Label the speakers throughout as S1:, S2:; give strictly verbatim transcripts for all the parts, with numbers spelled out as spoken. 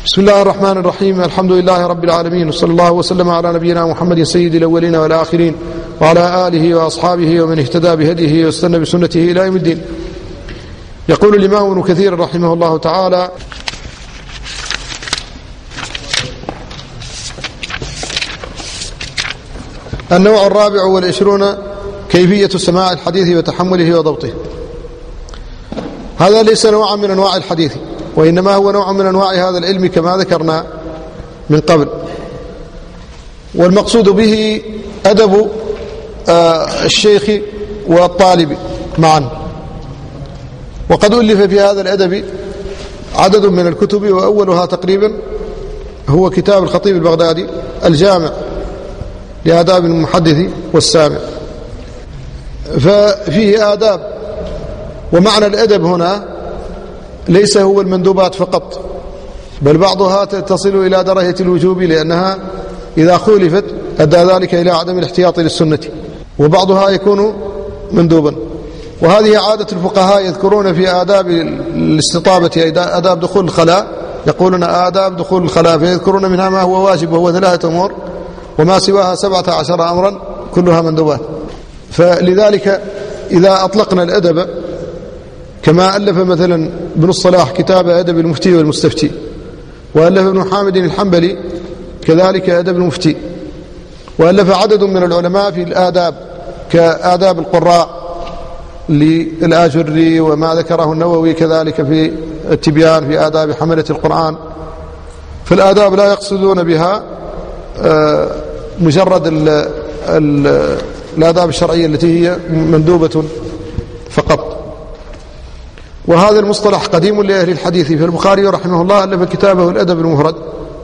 S1: بسم الله الرحمن الرحيم. الحمد لله رب العالمين، وصلى الله وسلم على نبينا محمد سيد الأولين والآخرين وعلى آله وأصحابه ومن اهتدى بهديه واستنى بسنته إلى يوم الدين. يقول الإمام ابن كثير رحمه الله تعالى: النوع الرابع والعشرون كيفية سماع الحديث وتحمله وضبطه. هذا ليس نوعا من أنواع الحديث، وإنما هو نوع من أنواع هذا العلم كما ذكرنا من قبل، والمقصود به أدب الشيخ والطالب معا. وقد ألف في هذا الأدب عدد من الكتب، وأولها تقريبا هو كتاب الخطيب البغدادي الجامع لآداب المحدث والسامع، ففيه آداب. ومعنى الأدب هنا ليس هو المندوبات فقط، بل بعضها تصل إلى درجة الوجوب، لأنها إذا خولفت أدى ذلك إلى عدم الاحتياط للسنة، وبعضها يكون مندوبا. وهذه عادة الفقهاء، يذكرون في آداب الاستطابة آداب دخول الخلاء، يقولون آداب دخول الخلاء، فيذكرون منها ما هو واجب وهو ثلاثة أمور، وما سواها سبعة عشر أمرا كلها مندوبات. فلذلك إذا أطلقنا الأدب، كما ألف مثلا ابن الصلاح كتاب أدب المفتي والمستفتي، وألف ابن حامد الحنبلي كذلك أدب المفتي، وألف عدد من العلماء في الآداب كآداب القراء للآجري، وما ذكره النووي كذلك في التبيان في آداب حملة القرآن. فالآداب لا يقصدون بها مجرد ال ال الآداب الشرعية التي هي مندوبة فقط. وهذا المصطلح قديم لأهل الحديث، فالبخاري رحمه الله ألف كتابه الأدب المفرد،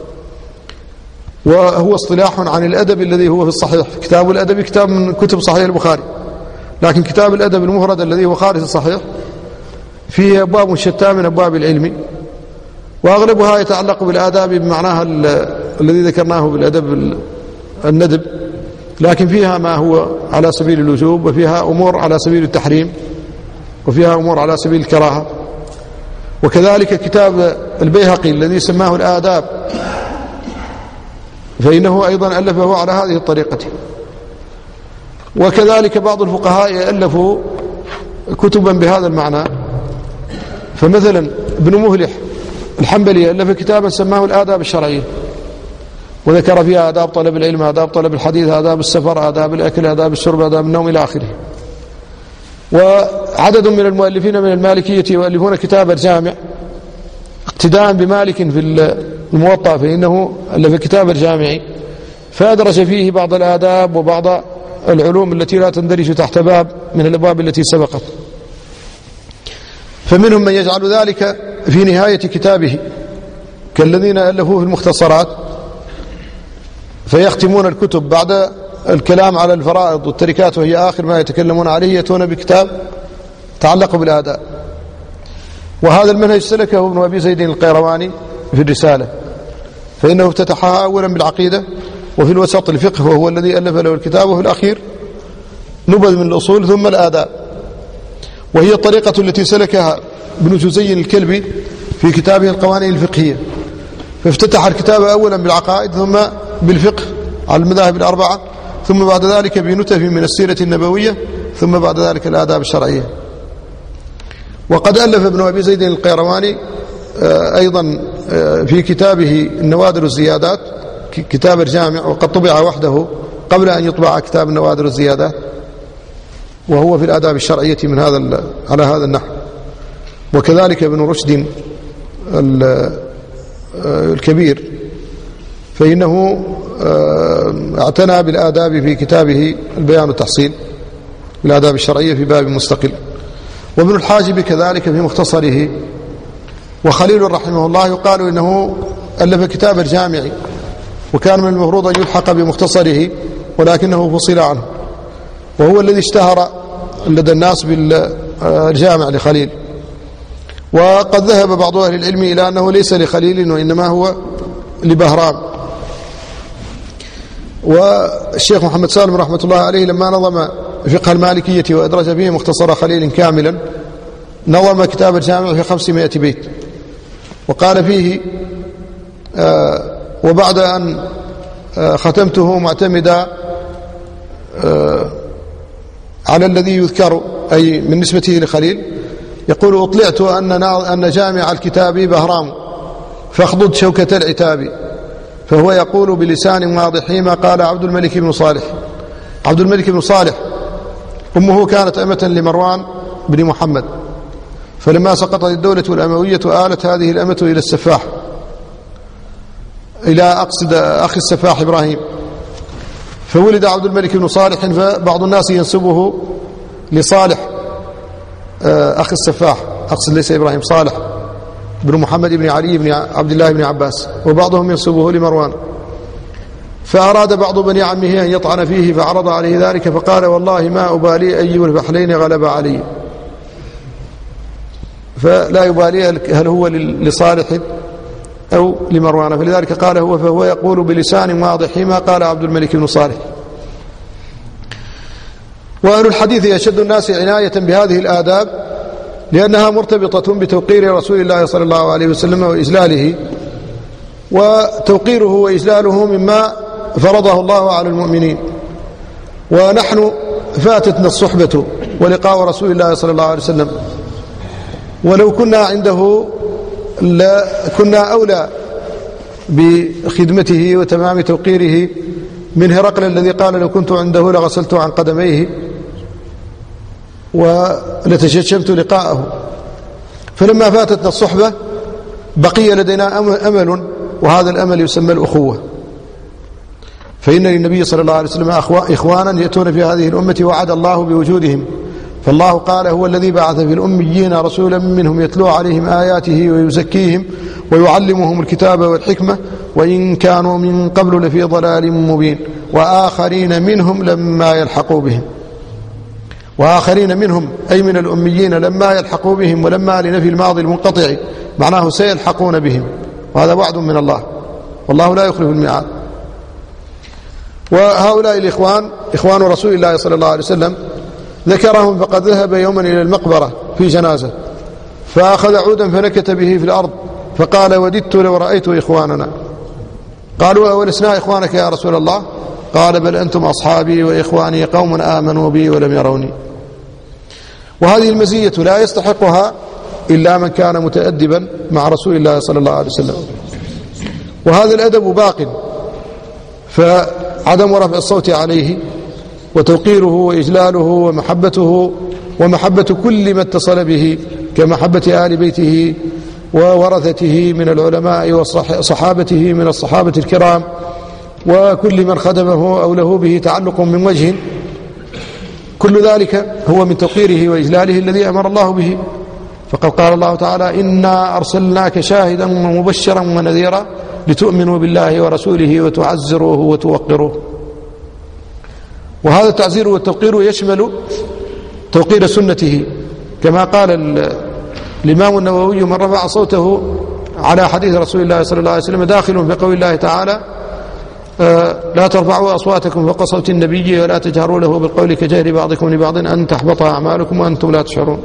S1: وهو اصطلاح عن الأدب الذي هو في الصحيح. كتاب الأدب كتاب من كتب صحيح البخاري، لكن كتاب الأدب المفرد الذي هو خارج الصحيح فيه أبواب شتى من أبواب العلم، وأغلبها يتعلق بالآداب بمعناها الذي ذكرناه بالأدب الندب، لكن فيها ما هو على سبيل الوجوب، وفيها أمور على سبيل التحريم، وفيها أمور على سبيل الكراهة. وكذلك كتاب البيهقي الذي سماه الآداب، فإنه أيضا ألفه على هذه الطريقة. وكذلك بعض الفقهاء ألفوا كتبا بهذا المعنى، فمثلا ابن مهلح الحنبلي ألف كتابا سماه الآداب الشرعية، وذكر فيها آداب طلب العلم، آداب طلب الحديث، آداب السفر، آداب الأكل، آداب الشرب، آداب النوم، إلى آخره. وعدد من المؤلفين من المالكية يؤلفون كتابا جامع اقتداء بمالك في الموطأ، فإنه ألف كتابا جامعي فأدرج فيه بعض الآداب وبعض العلوم التي لا تندرج تحت باب من الأبواب التي سبقت. فمنهم من يجعل ذلك في نهاية كتابه، كالذين ألفوه في المختصرات، فيختمون الكتب بعد الكلام على الفرائض والتركات، وهي آخر ما يتكلمون عليه، يأتون بكتاب تعلق بالآداب. وهذا المنهج سلكه ابن أبي زيد القيرواني في الرسالة، فإنه افتتحها أولا بالعقيدة، وفي الوسط الفقه وهو الذي ألف له الكتاب، وفي الأخير نبذ من الأصول ثم الآداب. وهي الطريقة التي سلكها ابن جزي الكلبي في كتابه القوانين الفقهية، فافتتح الكتاب أولا بالعقائد ثم بالفقه على المذاهب الأربعة، ثم بعد ذلك بنتف من السيرة النبوية، ثم بعد ذلك الآداب الشرعية. وقد ألف ابن أبي زيد القيرواني أيضا في كتابه النوادر الزيادات كتاب الجامع، وقد طبع وحده قبل أن يطبع كتاب النوادر الزيادات، وهو في الآداب الشرعية من هذا على هذا النحو. وكذلك ابن رشد الكبير، فإنه اعتنى بالآداب في كتابه البيان والتحصيل بالآداب الشرعية في باب مستقل. وابن الحاجب كذلك في مختصره. وخليل رحمه الله يقال إنه ألف كتاب الجامعي، وكان من المفروض أن يلحق بمختصره، ولكنه فصل عنه، وهو الذي اشتهر لدى الناس بالجامع لخليل. وقد ذهب بعض أهل العلم إلى أنه ليس لخليل، وإنما هو لبهرام. والشيخ محمد سالم رحمة الله عليه لما نظم فقه المالكية وأدرج فيه مختصر خليل كاملا، نظم كتاب الجامع في خمسمائة بيت، وقال فيه وبعد أن ختمته معتمدا على الذي يذكر أي من نسبته لخليل، يقول: أطلعت أن أن جامع الكتاب بهرام فاخضد شوكة العتاب، فهو يقول بلسان واضح ما قال عبد الملك بن صالح. عبد الملك بن صالح أمه كانت أمة لمروان بن محمد، فلما سقطت الدولة الأموية آلت هذه الأمة إلى السفاح، إلى أقصد أخي السفاح إبراهيم، فولد عبد الملك بن صالح، فبعض الناس ينسبه لصالح أخي السفاح، أقصد ليس إبراهيم، صالح بن محمد بن علي بن عبد الله بن عباس، وبعضهم ينسبه لمروان. فأراد بعض بني عمه أن يطعن فيه فعرض عليه ذلك، فقال: والله ما أبالي أي البحرين غلب علي. فلا يبالي هل هو لصالح أو لمروان، فلذلك قال هو، فهو يقول بلسان واضح ما قال عبد الملك بن صالح. وأهل الحديث أشد الناس عناية بهذه الآداب لأنها مرتبطة بتوقير رسول الله صلى الله عليه وسلم وإجلاله، وتوقيره وإجلاله مما فرضه الله على المؤمنين. ونحن فاتتنا الصحبة ولقاء رسول الله صلى الله عليه وسلم، ولو كنا عنده لكنا أولى بخدمته وتمام توقيره من هرقل الذي قال: لو كنت عنده لغسلت عن قدميه ولتششمت لقاءه. فلما فاتتنا الصحبة بقي لدينا أمل، وهذا الأمل يسمى الأخوة، فإن للنبي صلى الله عليه وسلم إخوانا يأتون في هذه الأمة وعد الله بوجودهم، فالله قال: هو الذي بعث في الأميين رسولا منهم يتلو عليهم آياته ويزكيهم ويعلمهم الكتاب والحكمة وإن كانوا من قبل لفي ضلال مبين وآخرين منهم لما يلحقوا بهم. وآخرين منهم أي من الأميين لما يلحقوا بهم، ولما لنفي الماضي المنقطع معناه سيلحقون بهم، وهذا وعد من الله، والله لا يخلف الميعاد. وهؤلاء الإخوان إخوان رسول الله صلى الله عليه وسلم ذكرهم، فقد ذهب يوما إلى المقبرة في جنازة فأخذ عودا فنكت به في الأرض فقال: وددت لو رأيت إخواننا. قالوا: أولسنا إخوانك يا رسول الله؟ قال: بل أنتم أصحابي وإخواني قوم آمنوا بي ولم يروني. وهذه المزية لا يستحقها إلا من كان متأدبا مع رسول الله صلى الله عليه وسلم، وهذا الأدب باق، فعدم رفع الصوت عليه وتوقيره وإجلاله ومحبته ومحبة كل ما اتصل به كمحبة آل بيته وورثته من العلماء وصحابته من الصحابة الكرام وكل من خدمه أو له به تعلق من وجه، كل ذلك هو من توقيره وإجلاله الذي أمر الله به. فقد قال الله تعالى: إنا أرسلناك شاهدا ومبشرا ونذيرا لتؤمنوا بالله ورسوله وتعزروه وتوقروه. وهذا التعزير والتوقير يشمل توقير سنته، كما قال الإمام النووي: من رفع صوته على حديث رسول الله صلى الله عليه وسلم داخل في قول الله تعالى: لا ترفعوا أصواتكم فوق صوت النبي ولا تجهروا له بالقول كجهر بعضكم لبعض أن تحبط أعمالكم وأنتم لا تشعرون.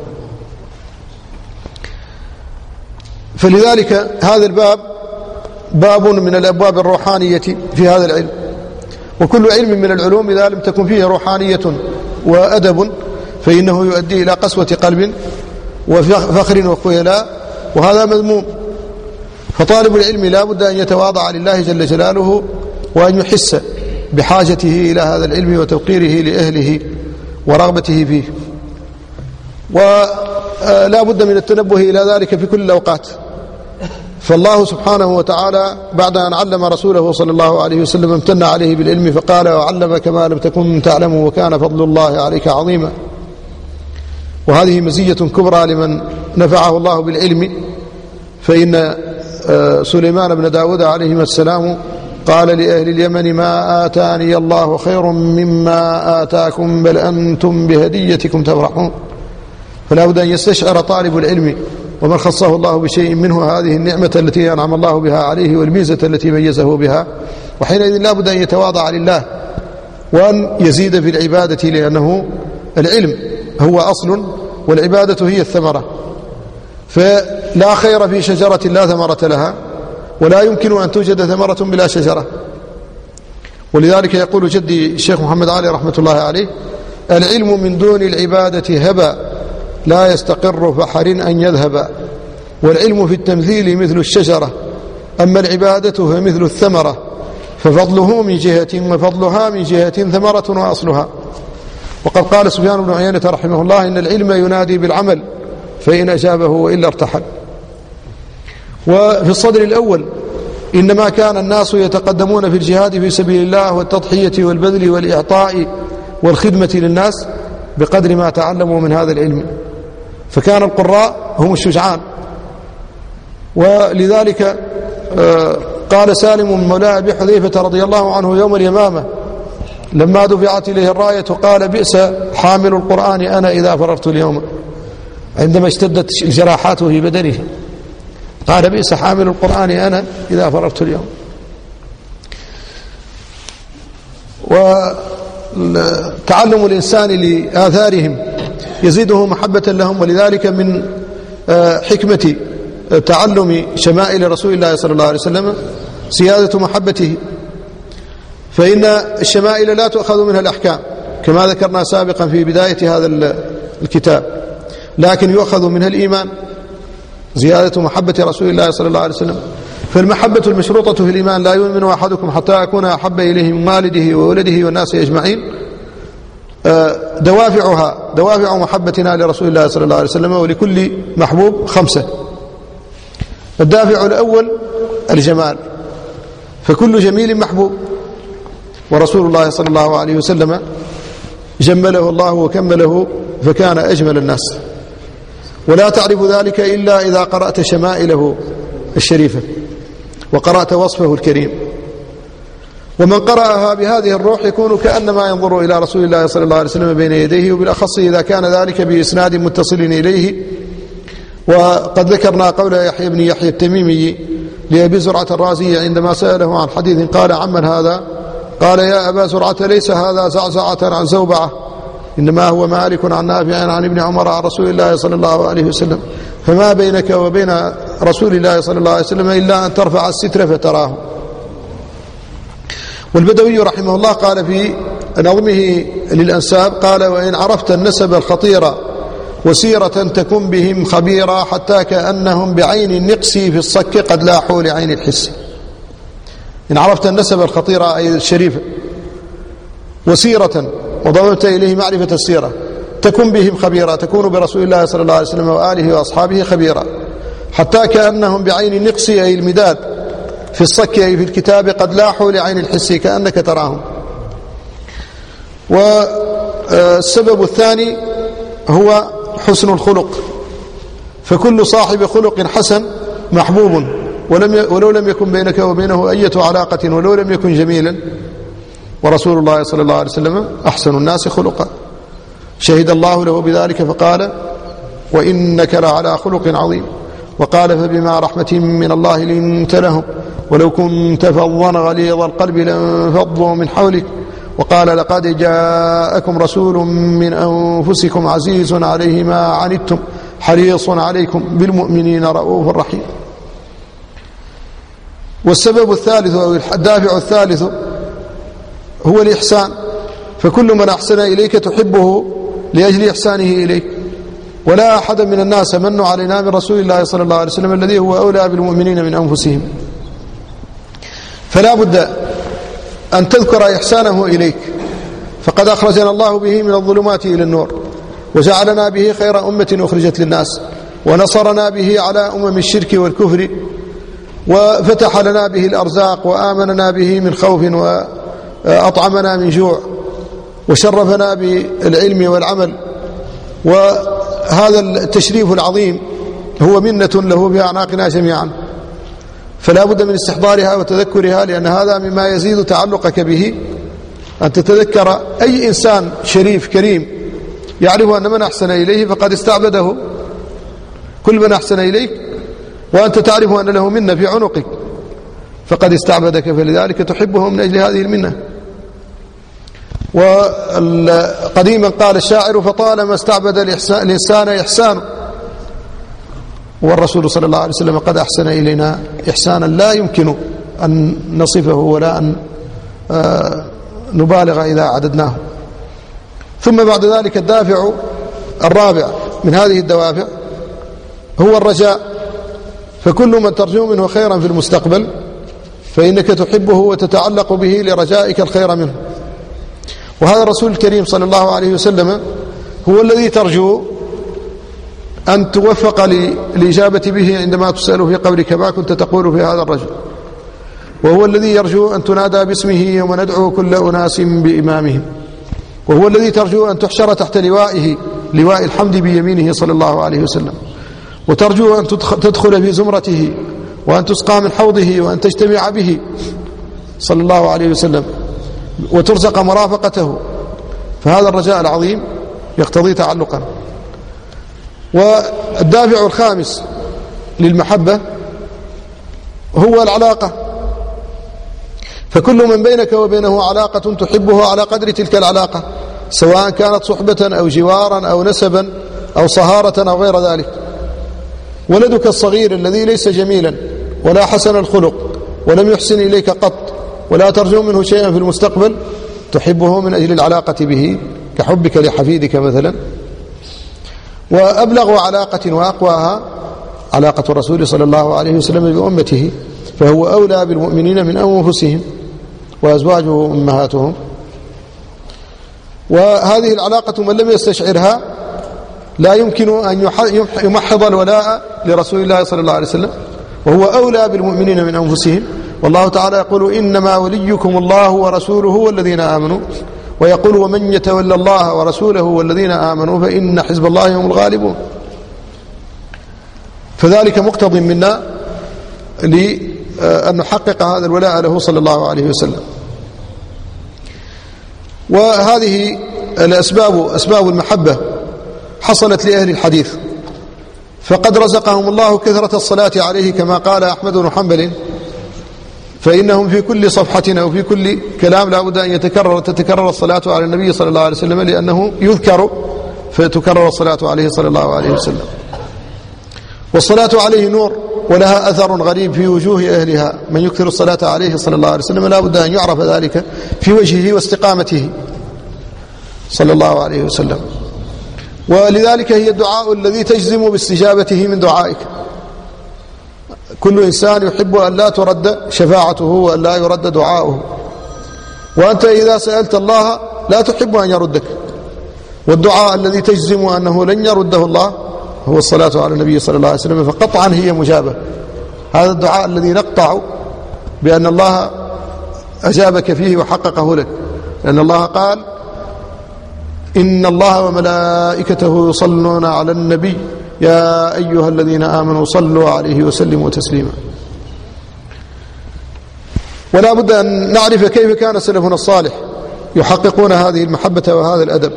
S1: فلذلك هذا الباب باب من الأبواب الروحانية في هذا العلم، وكل علم من العلوم إذا لم تكن فيه روحانية وأدب فإنه يؤدي إلى قسوة قلب وفخر وخيلاء، وهذا مذموم. فطالب العلم لا بد أن يتواضع لله جل جلاله وأن يحس بحاجته إلى هذا العلم وتوقيره لأهله ورغبته فيه، ولا بد من التنبه إلى ذلك في كل الأوقات. فالله سبحانه وتعالى بعد أن علم رسوله صلى الله عليه وسلم امتن عليه بالعلم فقال: وعلمك ما لم تكن تعلم وكان فضل الله عليك عظيما. وهذه مزية كبرى لمن نفعه الله بالعلم، فإن سليمان بن داود عليه السلام قال لأهل اليمن: ما آتاني الله خير مما آتاكم بل أنتم بهديتكم تفرحون. فلا بد أن يستشعر طالب العلم ومن خصه الله بشيء منه هذه النعمة التي أنعم الله بها عليه والميزة التي ميزه بها، وحينئذ لا بد أن يتواضع لله وأن يزيد في العبادة، لأنه العلم هو أصل والعبادة هي الثمرة. فلا خير في شجرة لا ثمرة لها، ولا يمكن أن توجد ثمرة بلا شجرة. ولذلك يقول جدي الشيخ محمد علي رحمة الله عليه: العلم من دون العبادة هبى، لا يستقر فحر أن يذهب، والعلم في التمثيل مثل الشجرة، أما العبادة فمثل الثمرة، ففضله من جهة وفضلها من جهة ثمرة وأصلها. وقد قال سفيان بن عيينة رحمه الله: إن العلم ينادي بالعمل فإن أجابه وإلا ارتحل. وفي الصدر الأول: إنما كان الناس يتقدمون في الجهاد في سبيل الله والتضحية والبذل والإعطاء والخدمة للناس بقدر ما تعلموا من هذا العلم، فكان القراء هم الشجعان. ولذلك قال سالم مولى أبي حذيفة رضي الله عنه يوم اليمامة لما دفعت إليه الراية: قال: بئس حامل القرآن أنا إذا فررت اليوم، عندما اشتدت جراحاته في بدنه قال: بئس حامل القرآن أنا إذا فررت اليوم. وتعلم الإنسان لآثارهم يزيده محبة لهم، ولذلك من حكمة تعلم شمائل رسول الله صلى الله عليه وسلم زيادة محبته، فإن الشمائل لا تؤخذ منها الأحكام كما ذكرنا سابقا في بداية هذا الكتاب، لكن يؤخذ منها الإيمان، زيادة محبة رسول الله صلى الله عليه وسلم. فالمحبة المشروطة في الإيمان: لا يؤمن أحدكم حتى أكون أحب إليه من والده وولده والناس أجمعين. دوافعها دوافع محبتنا لرسول الله صلى الله عليه وسلم ولكل محبوب خمسة. الدافع الأول الجمال، فكل جميل محبوب، ورسول الله صلى الله عليه وسلم جمله الله وكمله فكان أجمل الناس، ولا تعرف ذلك إلا إذا قرأت شمائله الشريفة وقرأت وصفه الكريم. ومن قرأها بهذه الروح يكون كأنما ينظر إلى رسول الله صلى الله عليه وسلم بين يديه، وبالأخص إذا كان ذلك بإسناد متصل إليه. وقد ذكرنا قول يحيى بن يحيى التميمي لأبي زرعة الرازي عندما سأله عن حديث قال: عمن هذا؟ قال: يا أبا زرعة ليس هذا زعزعة عن زوبعة، إنما هو مالك عن نافع عن ابن عمر عن رسول الله صلى الله عليه وسلم، فما بينك وبين رسول الله صلى الله عليه وسلم إلا أن ترفع الستر فتراه. والبدوي رحمه الله قال في نظمه للأنساب قال: وإن عرفت النسب الخطيرة وسيرة تكن بهم خبيرا، حتى كأنهم بعين النقص في الصك قد لاحوا لعين الحس. إن عرفت النسب الخطيرة أي الشريفة، وسيرة وضممت إليه معرفة السيرة، تكن بهم خبيرا، تكون برسول الله صلى الله عليه وسلم وآله وأصحابه خبيرا، حتى كأنهم بعين النقص أي المداد في الصك أي في الكتاب قد لاحوا لعين الحس كأنك تراهم. والسبب الثاني هو حسن الخلق، فكل صاحب خلق حسن محبوب، ولم ولو لم يكن بينك وبينه أية علاقة، ولو لم يكن جميلا. ورسول الله صلى الله عليه وسلم أحسن الناس خلقا، شهد الله له بذلك فقال: وإنك لعلى خلق عظيم. وقال: فبما رحمة من الله لنت لهم، ولو كنت فظا غليظ القلب لانفضوا من حولك. وقال: لقد جاءكم رسول من أنفسكم عزيز عليه ما عنتم حريص عليكم بالمؤمنين رؤوف رحيم. والسبب الثالث أو الدافع الثالث هو الإحسان، فكل من أحسن إليك تحبه لأجل إحسانه إليك، ولا أحد من الناس من علينا من رسول الله صلى الله عليه وسلم الذي هو أولى بالمؤمنين من أنفسهم. فلا بد أن تذكر إحسانه إليك، فقد أخرجنا الله به من الظلمات إلى النور، وجعلنا به خير أمة أخرجت للناس، ونصرنا به على أمم الشرك والكفر، وفتح لنا به الأرزاق، وآمننا به من خوف، وأطعمنا من جوع، وشرفنا بالعلم والعمل. وهذا التشريف العظيم هو منة له بأعناقنا جميعا، فلا بد من استحضارها وتذكرها، لأن هذا مما يزيد تعلقك به، أن تتذكر أي إنسان شريف كريم يعرف أن من أحسن إليه فقد استعبده، كل من أحسن إليك وأنت تعرف أن له منة في عنقك فقد استعبدك، فلذلك تحبه من أجل هذه المنة. وقديما قال الشاعر: فطالما استعبد الإنسان إحسان والرسول صلى الله عليه وسلم قد أحسن إلينا إحسانا لا يمكن أن نصفه ولا أن نبالغ إذا عددناه. ثم بعد ذلك الدافع الرابع من هذه الدوافع هو الرجاء، فكل من ترجو منه خيرا في المستقبل فإنك تحبه وتتعلق به لرجائك الخير منه. وهذا الرسول الكريم صلى الله عليه وسلم هو الذي ترجو أن توفق للإجابة به عندما تسأل في قبرك ما كنت تقول في هذا الرجل، وهو الذي يرجو أن تنادى باسمه يوم ندعو كل أناس بإمامهم، وهو الذي ترجو أن تحشر تحت لوائه لواء الحمد بيمينه صلى الله عليه وسلم، وترجو أن تدخل في زمرته وأن تسقى من حوضه وأن تجتمع به صلى الله عليه وسلم وترزق مرافقته. فهذا الرجاء العظيم يقتضي تعلقا. والدافع الخامس للمحبة هو العلاقة، فكل من بينك وبينه علاقة تحبه على قدر تلك العلاقة، سواء كانت صحبة أو جوارا أو نسبا أو صهارة أو غير ذلك. ولدك الصغير الذي ليس جميلا ولا حسن الخلق ولم يحسن إليك قط ولا ترجو منه شيئا في المستقبل تحبه من أجل العلاقة به كحبك لحفيدك مثلا. وأبلغ علاقة وأقواها علاقة الرسول صلى الله عليه وسلم بأمته، فهو أولى بالمؤمنين من أنفسهم وأزواجه أمهاتهم. وهذه العلاقة من لم يستشعرها لا يمكن أن يمحض الولاء لرسول الله صلى الله عليه وسلم، وهو أولى بالمؤمنين من أنفسهم. والله تعالى يقول إنما وليكم الله ورسوله والذين آمنوا، ويقول ومن يتولى الله ورسوله والذين آمنوا فإن حزب الله هم الغالبون. فذلك مقتض منا لأن نحقق هذا الولاء له صلى الله عليه وسلم. وهذه الأسباب أسباب المحبة حصلت لأهل الحديث، فقد رزقهم الله كثرة الصلاة عليه كما قال أحمد بن حنبل، فإنهم في كل صفحة أو في كل كلام لا بد أن يتكرر تتكرر الصلاة على النبي صلى الله عليه وسلم، لأنه يذكر فتكرر الصلاة عليه صلى الله عليه وسلم. والصلاة عليه نور ولها أثر غريب في وجوه أهلها، من يكثر الصلاة عليه صلى الله عليه وسلم لا بد أن يعرف ذلك في وجهه واستقامته صلى الله عليه وسلم. ولذلك هي الدعاء الذي تجزم باستجابته من دعائك. كل إنسان يحب أن لا ترد شفاعته وأن لا يرد دعاؤه، وأنت إذا سألت الله لا تحب أن يردك. والدعاء الذي تجزم أنه لن يرده الله هو الصلاة على النبي صلى الله عليه وسلم، فقطعا هي مجابة. هذا الدعاء الذي نقطع بأن الله أجابك فيه وحققه لك، لأن الله قال إن الله وملائكته يصلون على النبي يا أيها الذين آمنوا صلوا عليه وسلموا تسليما. ولا بد أن نعرف كيف كان سلفنا الصالح يحققون هذه المحبة وهذا الأدب.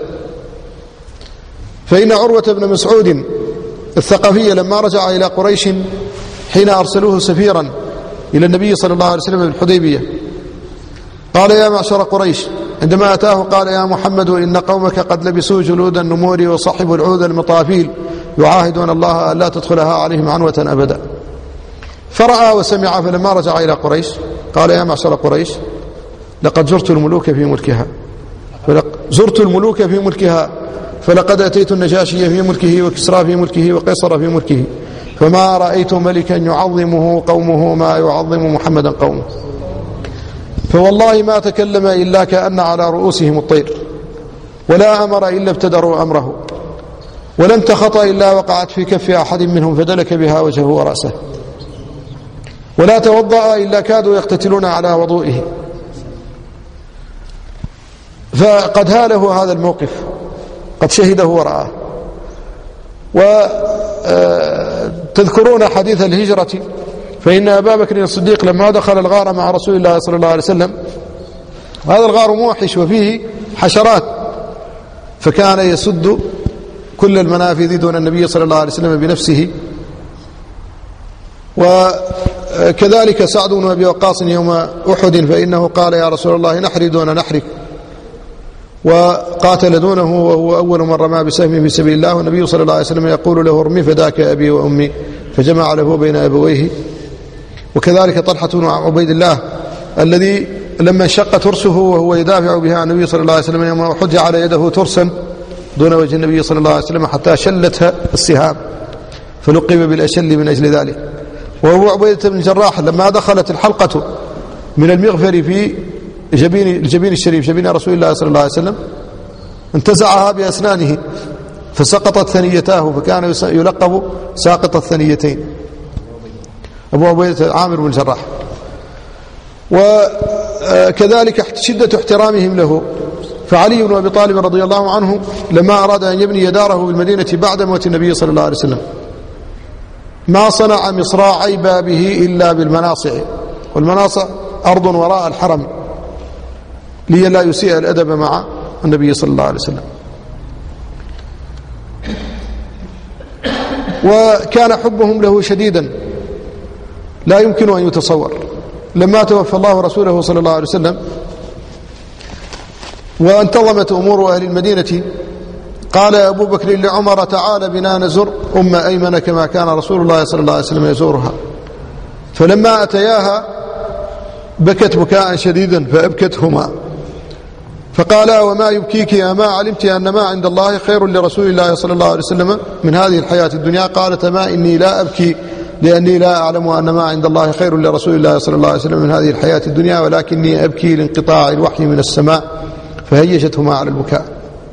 S1: فإن عروة بن مسعود الثقفي لما رجع إلى قريش حين أرسلوه سفيرا إلى النبي صلى الله عليه وسلم بالحديبية قال يا معشر قريش، عندما أتاه قال يا محمد إن قومك قد لبسوا جلود النمور وصحبوا العود المطافيل يعاهدون الله أن لا تدخلها عليهم عنوة أبدا. فرأى وسمع، فلما رجع إلى قريش قال يا معشر قريش لقد زرت الملوك في ملكها زرت الملوك في ملكها فلقد أتيت النجاشي في ملكه وكسرى في ملكه وقيصر في ملكه، فما رأيت ملكا يعظمه قومه ما يعظم محمدا قومه، فوالله ما تكلم إلا كأن على رؤوسهم الطير، ولا أمر إلا ابتدروا أمره، ولم تخطأ إلا وقعت في كف أحد منهم فدلك بها وجهه ورأسه، ولا توضأ إلا كادوا يقتتلون على وضوئه. فقد هاله هذا الموقف، قد شهده ورآه. وتذكرون حديث الهجرة، فإن أبا بكر الصديق لما دخل الغار مع رسول الله صلى الله عليه وسلم، هذا الغار موحش وفيه حشرات، فكان يسد كل المنافذ دون النبي صلى الله عليه وسلم بنفسه. وكذلك سعد بن أبي وقاص يوم أحد، فإنه قال يا رسول الله نحري دون نحرك، وقاتل دونه وهو أول من رمى بسهم في سبيل الله، والنبي صلى الله عليه وسلم يقول له ارمي فداك أبي وأمي، فجمع له بين أبويه. وكذلك طلحة بن عبيد الله الذي لما انشق ترسه وهو يدافع بها عن النبي صلى الله عليه وسلم يوم أحد جعل يده ترسا دون وجه النبي صلى الله عليه وسلم حتى شلتها السهام فلقب بالأشل من أجل ذلك. وأبو عبيدة بن الجراح لما دخلت الحلقة من المغفر في جبين الجبين الشريف جبين رسول الله صلى الله عليه وسلم انتزعها بأسنانه فسقطت ثنيتاه فكان يلقب ساقط الثنيتين أبو عبيدة عامر بن الجراح. وكذلك شدة احترامهم له، فعلي بن أبي طالب رضي الله عنه لما أراد أن يبني داره بالمدينة بعد موت النبي صلى الله عليه وسلم ما صنع مصراعي بابه إلا بالمناصع، والمناصع أرض وراء الحرم لي لا يسيء الأدب مع النبي صلى الله عليه وسلم. وكان حبهم له شديدا لا يمكن أن يتصور. لما توفى الله رسوله صلى الله عليه وسلم وانتظمت أمور أهل المدينة قال أبو بكر لعمر تعال بنا نزر أم أيمن كما كان رسول الله صلى الله عليه وسلم يزورها. فلما أتياها بكت بكاء شديدا فأبكتهما فقالا وما يبكيك يا ما علمت أن ما عند الله خير لرسول الله صلى الله عليه وسلم من هذه الحياة الدنيا؟ قالت ما إني لا أبكي لأني لا أعلم أن ما عند الله خير لرسول الله صلى الله عليه وسلم من هذه الحياة الدنيا ولكني أبكي لانقطاع الوحي من السماء. فهيجتهما على البكاء.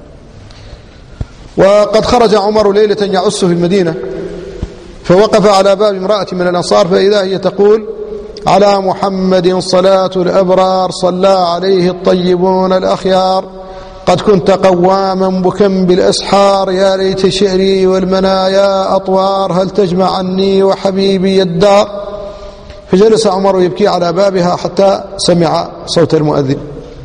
S1: وقد خرج عمر ليلة يعس في المدينة فوقف على باب امرأة من الأنصار فإذا هي تقول على محمد صلاة الأبرار صلى عليه الطيبون الأخيار قد كنت قواما بكم بالأسحار يا ليت شعري والمنايا أطوار هل تجمع عني وحبيبي الدار. فجلس عمر يبكي على بابها حتى سمع صوت المؤذن.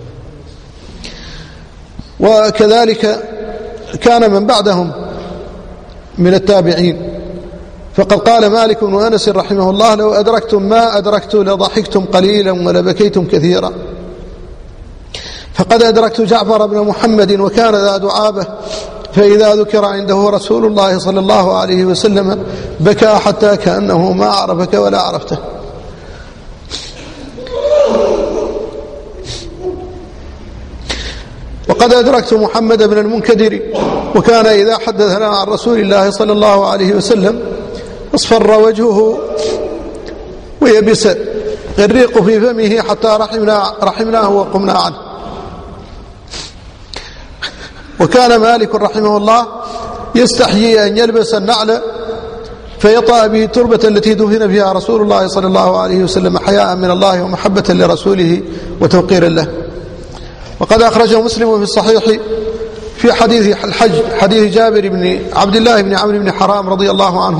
S1: وكذلك كان من بعدهم من التابعين، فقد قال مالك بن أنس رحمه الله لو أدركتم ما أدركت لضحكتم قليلا ولبكيتم كثيرا. فقد أدركت جعفر بن محمد وكان ذا دعابة فإذا ذكر عنده رسول الله صلى الله عليه وسلم بكى حتى كأنه ما عرفك ولا عرفته. وقد أدركت محمد بن المنكدر وكان إذا حدثنا عن رسول الله صلى الله عليه وسلم اصفر وجهه ويبس الريق في فمه حتى رحمنا رحمناه وقمنا عنه. وكان مالك رحمه الله يستحيي أن يلبس النعل فيطأ به التربة التي دفن فيها رسول الله صلى الله عليه وسلم حياء من الله ومحبة لرسوله وتوقيرا له. وقد أخرجه مسلم في الصحيح في حديث الحج حديث جابر بن عبد الله بن عمرو بن حرام رضي الله عنه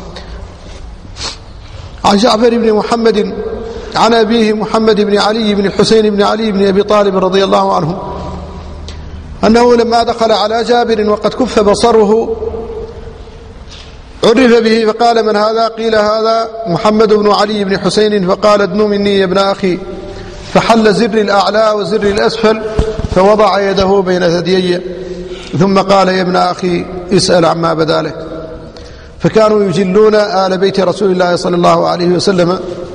S1: عن جعفر بن محمد عن أبيه محمد بن علي بن الحسين بن علي بن أبي طالب رضي الله عنه أنه لما دخل على جابر وقد كف بصره عرف به فقال من هذا؟ قيل هذا محمد بن علي بن حسين فقال ادنو مني يا ابن أخي فحل زر الأعلى وزر الأسفل فوضع يده بين ثديي ثم قال يا ابن أخي اسأل عما بدا لك. فكانوا يجلون آل بيت رسول الله صلى الله عليه وسلم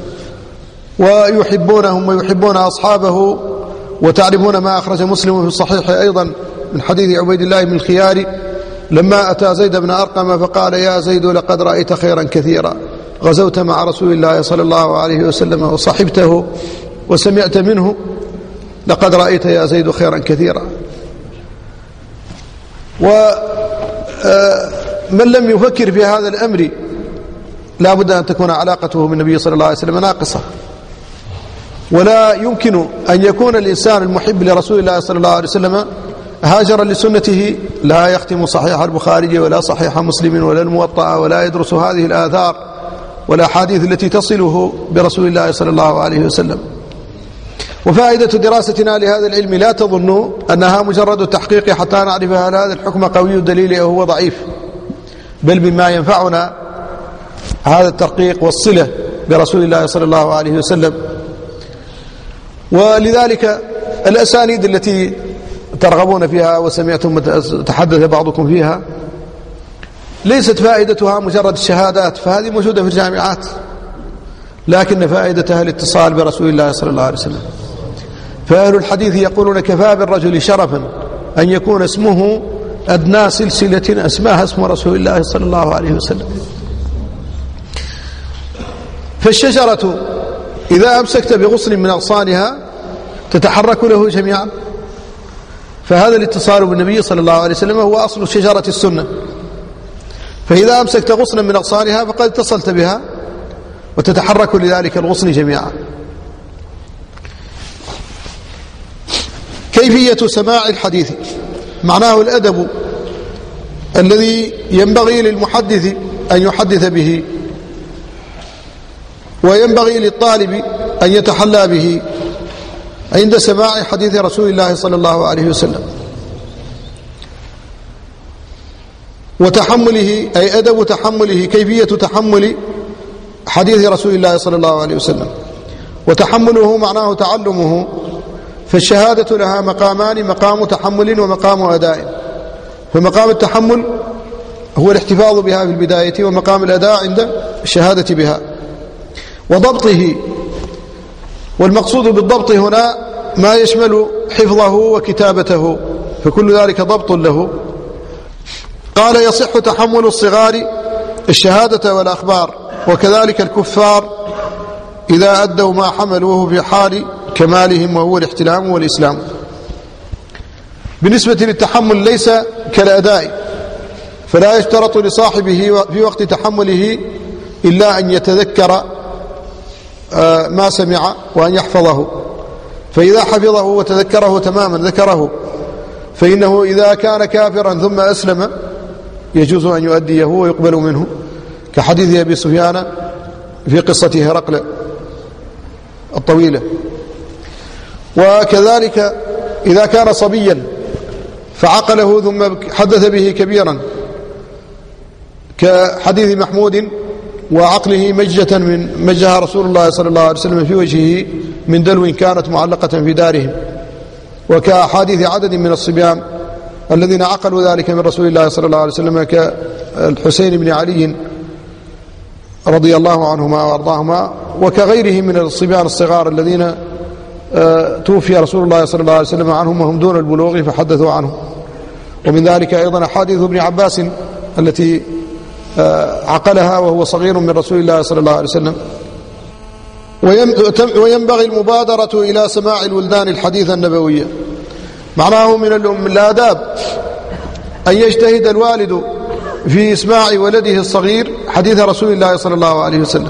S1: ويحبونهم ويحبون أصحابه. وتعرفون ما أخرج مسلم في الصحيح أيضا من حديث عبيد الله بن الخيار لما أتى زيد بن أرقم فقال يا زيد لقد رأيت خيرا كثيرا غزوت مع رسول الله صلى الله عليه وسلم وصحبته وسمعت منه لقد رأيت يا زيد خيرا كثيرا. ومن لم يفكر في هذا الأمر لا بد أن تكون علاقته بالنبي صلى الله عليه وسلم ناقصة. ولا يمكن أن يكون الإنسان المحب لرسول الله صلى الله عليه وسلم هاجرا لسنته لا يختم صحيح البخاري ولا صحيح مسلم ولا الموطأ ولا يدرس هذه الآثار ولا حديث التي تصله برسول الله صلى الله عليه وسلم. وفائدة دراستنا لهذا العلم لا تظنوا أنها مجرد تحقيق حتى نعرف هل هذا الحكم قوي الدليل أو هو ضعيف، بل مما ينفعنا هذا الترقيق والصلة برسول الله صلى الله عليه وسلم. ولذلك الأسانيد التي ترغبون فيها وسمعتم تحدث بعضكم فيها ليست فائدتها مجرد الشهادات، فهذه موجودة في الجامعات، لكن فائدتها الاتصال برسول الله صلى الله عليه وسلم. فأهل الحديث يقولون كفى بالرجل شرفا أن يكون اسمه أدنى سلسلة أسماها اسم رسول الله صلى الله عليه وسلم. فالشجرة إذا أمسكت بغصن من أغصانها تتحرك له جميعا، فهذا الاتصال بالنبي صلى الله عليه وسلم هو أصل شجرة السنة. فإذا أمسكت غصنا من أغصانها فقد اتصلت بها وتتحرك لذلك الغصن جميعا. كيفية سماع الحديث، معناه الأدب الذي ينبغي للمحدث أن يحدث به، وينبغي للطالب أن يتحلى به عند سماع حديث رسول الله صلى الله عليه وسلم. وتحمله أي أدب تحمله، كيفية تحمل حديث رسول الله صلى الله عليه وسلم. وتحمله معناه تعلمه، فالشهادة لها مقامان، مقام تحمل ومقام أداء. فمقام التحمل هو الاحتفاظ بها في البداية، ومقام الأداء عند الشهادة بها وضبطه. والمقصود بالضبط هنا ما يشمل حفظه وكتابته، فكل ذلك ضبط له. قال يصح تحمل الصغار الشهادة والأخبار، وكذلك الكفار إذا أدوا ما حملوه في حال كمالهم وهو الاحتلام والإسلام. بالنسبة للتحمل ليس كالأداء، فلا يشترط لصاحبه في وقت تحمله إلا أن يتذكر ما سمع وأن يحفظه، فإذا حفظه وتذكره تماما ذكره. فإنه إذا كان كافرا ثم أسلم يجوز أن يؤديه ويقبل منه، كحديث أبي سفيان في قصة هرقل الطويلة. وكذلك إذا كان صبيا فعقله ثم حدث به كبيرا، كحديث محمود وعقله مجة من مجها رسول الله صلى الله عليه وسلم في وجهه من دلو كانت معلقة في دارهم، وكأحاديث عدد من الصبيان الذين عقلوا ذلك من رسول الله صلى الله عليه وسلم، كالحسين بن علي رضي الله عنهما وارضاهما، وكغيرهم من الصبيان الصغار الذين توفي رسول الله صلى الله عليه وسلم عنهم وهم دون البلوغ فحدثوا عنه. ومن ذلك أيضا أحاديث ابن عباس التي عقلها وهو صغير من رسول الله صلى الله عليه وسلم. وينبغي المبادرة إلى سماع الولدان الحديث النبوية، معناه من الآداب أن يجتهد الوالد في إسماع ولده الصغير حديث رسول الله صلى الله عليه وسلم،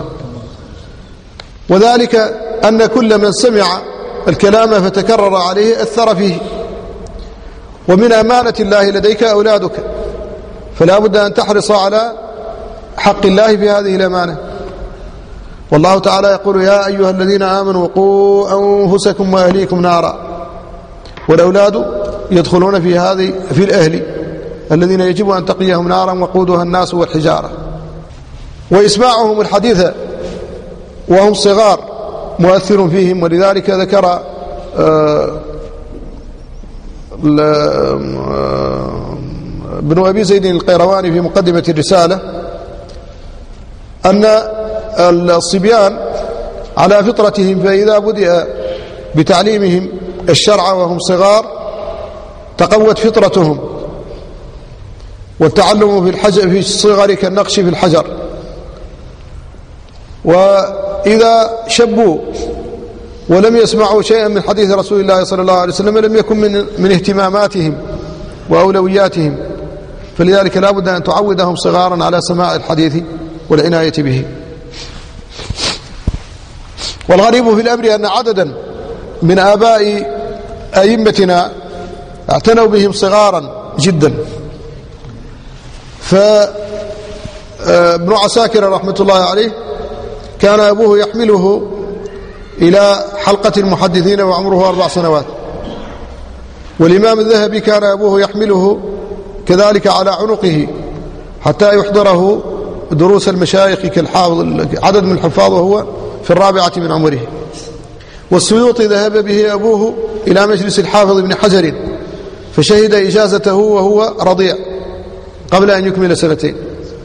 S1: وذلك أن كل من سمع الكلام فتكرر عليه أثر فيه. ومن أمانة الله لديك أولادك، فلا بد أن تحرص على حق الله في هذه الأمانة. والله تعالى يقول يا أيها الذين آمنوا قوا أنفسكم وأهليكم نارا، والأولاد يدخلون في هذه في الأهل الذين يجب أن تقيهم نارا وقودها الناس والحجارة. وإسماعهم الحديث وهم صغار مؤثر فيهم، ولذلك ذكر ابن أبي زيد القيرواني في مقدمة الرسالة أن الصبيان على فطرتهم، فإذا بدأ بتعليمهم الشرع وهم صغار تقوت فطرتهم، والتعلم في الحجر في الصغر كالنقش في الحجر. وإذا شبوا ولم يسمعوا شيئا من حديث رسول الله صلى الله عليه وسلم لم يكن من من اهتماماتهم وأولوياتهم، فلذلك لا بد أن تعودهم صغارا على سماع الحديث والعناية به. والغريب في الأمر أن عددا من آباء أئمتنا اعتنوا بهم صغارا جدا. فابن عساكر رحمة الله عليه كان أبوه يحمله إلى حلقة المحدثين وعمره أربع سنوات، والإمام الذهبي كان أبوه يحمله كذلك على عنقه حتى يحضره دروس المشايخ كالحافظ عدد من الحفاظ وهو في الرابعة من عمره. والسيوطي ذهب به أبوه إلى مجلس الحافظ ابن حجر فشهد إجازته وهو رضيع قبل أن يكمل سنتين.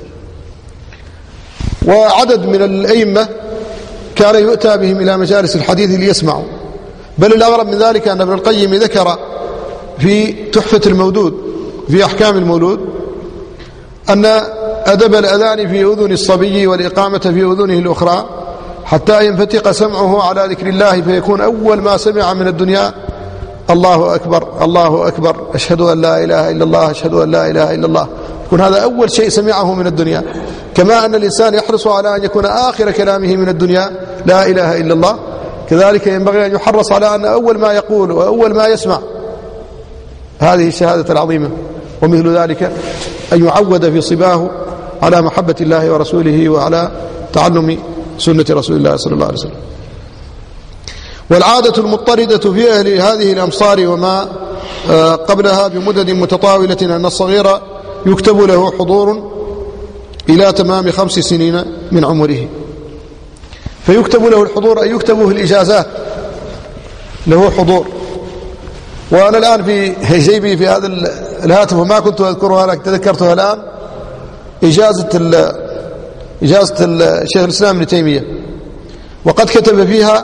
S1: وعدد من الأئمة كان يؤتى بهم إلى مجالس الحديث ليسمعوا. بل الأغرب من ذلك أن ابن القيم ذكر في تحفة المودود في أحكام المولود أن أدب الأذان في أذن الصبي والإقامة في أذنه الأخرى حتى ينفتق سمعه على ذكر الله، فيكون أول ما سمع من الدنيا الله أكبر الله أكبر أشهد أن لا إله إلا الله أشهد أن لا إله إلا الله، يكون هذا أول شيء سمعه من الدنيا. كما أن الإنسان يحرص على أن يكون آخر كلامه من الدنيا لا إله إلا الله، كذلك ينبغي أن يحرص على أن أول ما يقول وأول ما يسمع هذه الشهادة العظيمة. ومثل ذلك أن يعود في صباه على محبة الله ورسوله وعلى تعلم سنة رسول الله صلى الله عليه وسلم. والعادة المضطردة في أهل هذه الأمصار وما قبلها بمدد متطاولة أن الصغير يكتب له حضور إلى تمام خمس سنين من عمره. فيكتب له الحضور أي يكتبه الإجازات له حضور. وأنا الآن في جيبي في هذا الهاتف وما كنت أذكرها لك تذكرتها الآن إجازة إجازة الشيخ الإسلام ابن تيمية، وقد كتب فيها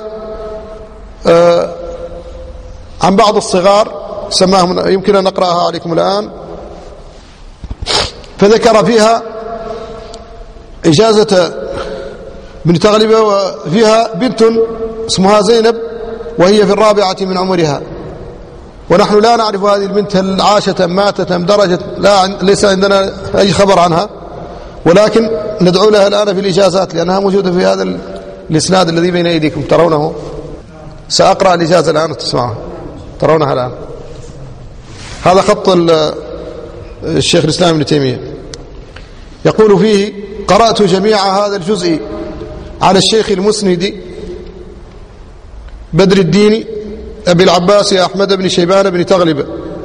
S1: عن بعض الصغار سماهم، يمكن أن نقرأها عليكم الآن. فذكر فيها إجازة بنت تغلبة وفيها بنت اسمها زينب وهي في الرابعة من عمرها، ونحن لا نعرف هذه البنت هل عاشت أم ماتت أم درجت، لا ليس عندنا أي خبر عنها، ولكن ندعو لها الآن في الإجازات لأنها موجودة في هذا الإسناد الذي بين أيديكم ترونه. سأقرأ الإجازة الآن وتسمعها ترونها الآن. هذا خط الشيخ الإسلام ابن تيمية، يقول فيه: قرأت جميع هذا الجزء على الشيخ المسند بدر الدين أبي العباس أحمد بن شيبان بن تغلب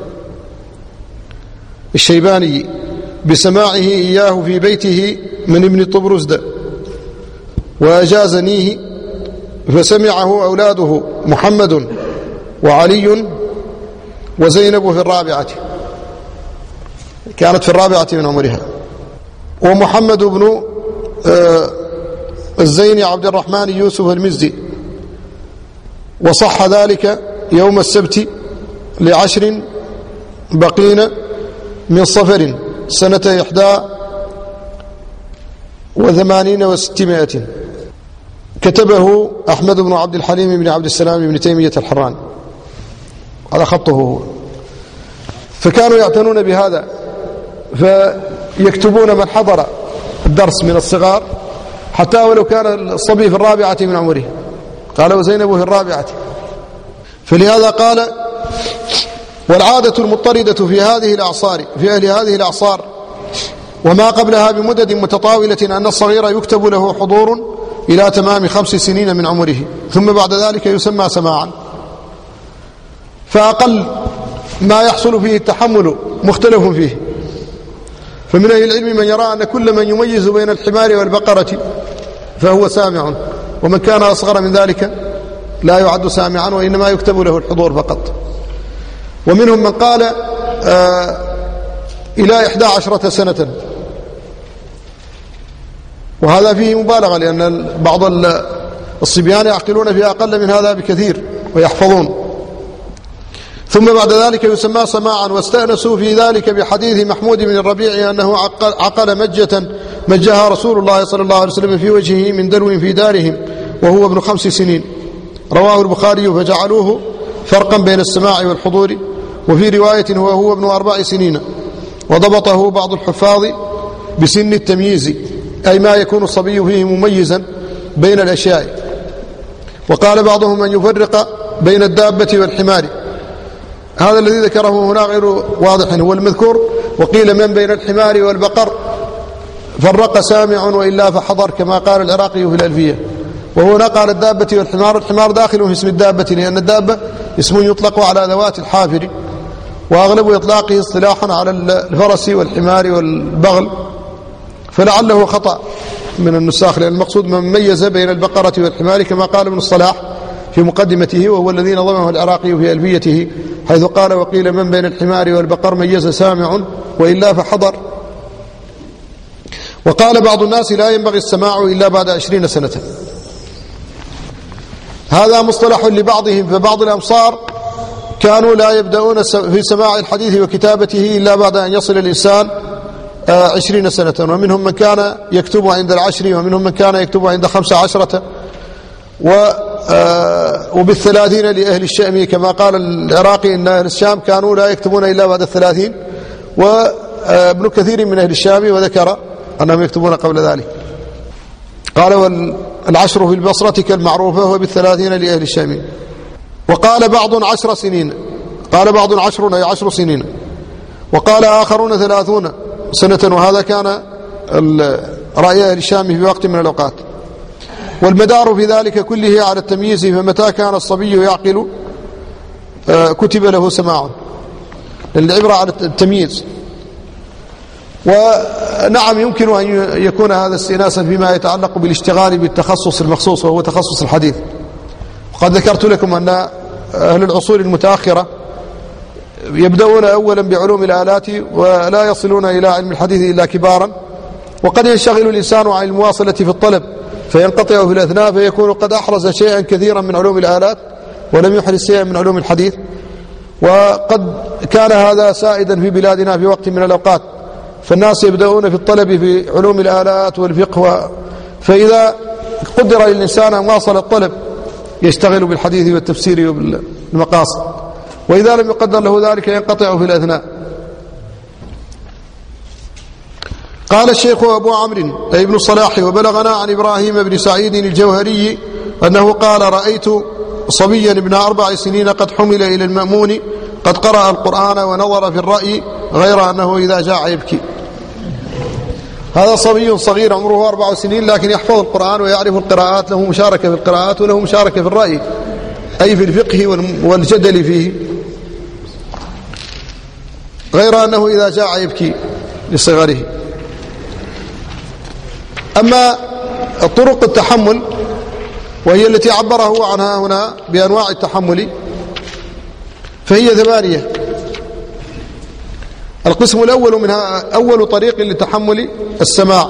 S1: الشيباني بسماعه إياه في بيته من ابن طبرزد، وأجازنيه فسمعه أولاده محمد وعلي وزينب في الرابعة، كانت في الرابعة من عمرها، ومحمد بن الزين عبد الرحمن يوسف المزي. وصح ذلك يوم السبت لعشر بقين من صفر سنة إحدى وثمانين وستمائة. كتبه أحمد بن عبد الحليم بن عبد السلام بن تيمية الحراني، هذا خطه هو. فكانوا يعتنون بهذا فيكتبون من حضر الدرس من الصغار حتى ولو كان الصبي في الرابعة من عمره. قال: وزينب في الرابعة. فلهذا قال: والعادة المضطردة في هذه الأعصار في أهل هذه الأعصار وما قبلها بمدد متطاولة أن الصغير يكتب له حضور إلى تمام خمس سنين من عمره، ثم بعد ذلك يسمى سماعا. فأقل ما يحصل فيه التحمل مختلف فيه، فمن أهل العلم من يرى أن كل من يميز بين الحمار والبقرة فهو سامع، ومن كان أصغر من ذلك لا يعد سامعا وإنما يكتب له الحضور فقط. ومنهم من قال آه إلى إحدى عشرة سنة، وهذا فيه مبالغة لأن بعض الصبيان يعقلون في أقل من هذا بكثير ويحفظون. ثم بعد ذلك يسمى سماعا. واستأنسوا في ذلك بحديث محمود بن الربيع أنه عقل, عقل مجة مجها رسول الله صلى الله عليه وسلم في وجهه من دلو في دارهم وهو ابن خمس سنين، رواه البخاري. فجعلوه فرقا بين السماع والحضور. وفي رواية وهو ابن أربع سنين. وضبطه بعض الحفاظ بسن التمييز، أي ما يكون الصبي فيه مميزا بين الأشياء. وقال بعضهم من يفرق بين الدابة والحمار. هذا الذي ذكره هنا غير واضح، هو المذكور. وقيل من بين الحمار والبقر فرق سامع وإلا فحضر، كما قال العراقي في الألفية. وهنا قال الدابة والحمار، الحمار داخل في اسم الدابة لأن الدابة اسم يطلق على ذوات الحافر، وأغلب إطلاقه اصطلاحا على الفرس والحمار والبغل، فلعله خطأ من النساخ، لأن المقصود من ميز بين البقرة والحمار كما قال ابن الصلاح في مقدمته، وهو الذي نظمه العراقي في ألفيته، حيث قال: وقيل من بين الحمار والبقر ميز سامع وإلا فحضر. وقال بعض الناس لا ينبغي السماع إلا بعد عشرين سنة. هذا مصطلح لبعضهم، فبعض الأمصار كانوا لا يبدأون في سماع الحديث وكتابته إلا بعد أن يصل الإنسان عشرين سنة، ومنهم من كان يكتب عند العشر، ومنهم من كان يكتب عند خمس عشرة، وبالثلاثين لأهل الشام، كما قال العراقي إن أهل الشام كانوا لا يكتبون إلا بعد الثلاثين، وابن كثير من أهل الشام وذكر أنهم يكتبون قبل ذلك. قال والعشر في البصرة كالمعروفة وبالثلاثين لأهل الشام. وقال بعض عشر سنين، قال بعض عشر أي عشر سنين، وقال آخرون ثلاثون سنة، وهذا كان رأي أهل الشام في وقت من الأوقات. والمدار في ذلك كله على التمييز، فمتى كان الصبي يعقل كتب له سماع، العبرة على التمييز. ونعم يمكن أن يكون هذا استئناسا فيما يتعلق بالاشتغال بالتخصص المخصوص وهو تخصص الحديث. وقد ذكرت لكم أن أهل العصور المتأخرة يبدأون أولا بعلوم الآلات ولا يصلون إلى علم الحديث إلا كبارا، وقد ينشغل الإنسان عن المواصلة في الطلب فينقطع في الأثناء، فيكون قد أحرز شيئا كثيرا من علوم الآلات ولم يحرز شيئا من علوم الحديث. وقد كان هذا سائدا في بلادنا في وقت من الأوقات، فالناس يبدأون في الطلب في علوم الآلات والفقه، فإذا قدر للإنسان أن واصل الطلب يشتغل بالحديث والتفسير وبالمقاصد، وإذا لم يقدر له ذلك ينقطع في الأثناء. قال الشيخ أبو عمرو أي ابن الصلاح: وبلغنا عن إبراهيم بن سعيد الجوهري أنه قال: رأيت صبيا ابن أربع سنين قد حمل إلى المأمون قد قرأ القرآن ونظر في الرأي، غير أنه إذا جاع يبكي. هذا صبي صغير عمره أربع سنين لكن يحفظ القرآن ويعرف القراءات، له مشاركة في القراءات وله مشاركة في الرأي أي في الفقه والجدل فيه، غير أنه إذا جاع يبكي لصغره. أما طرق التحمل وهي التي عبره عنها هنا بأنواع التحمل فهي ثمانية. القسم الأول منها أول طريق للتحمل السماع،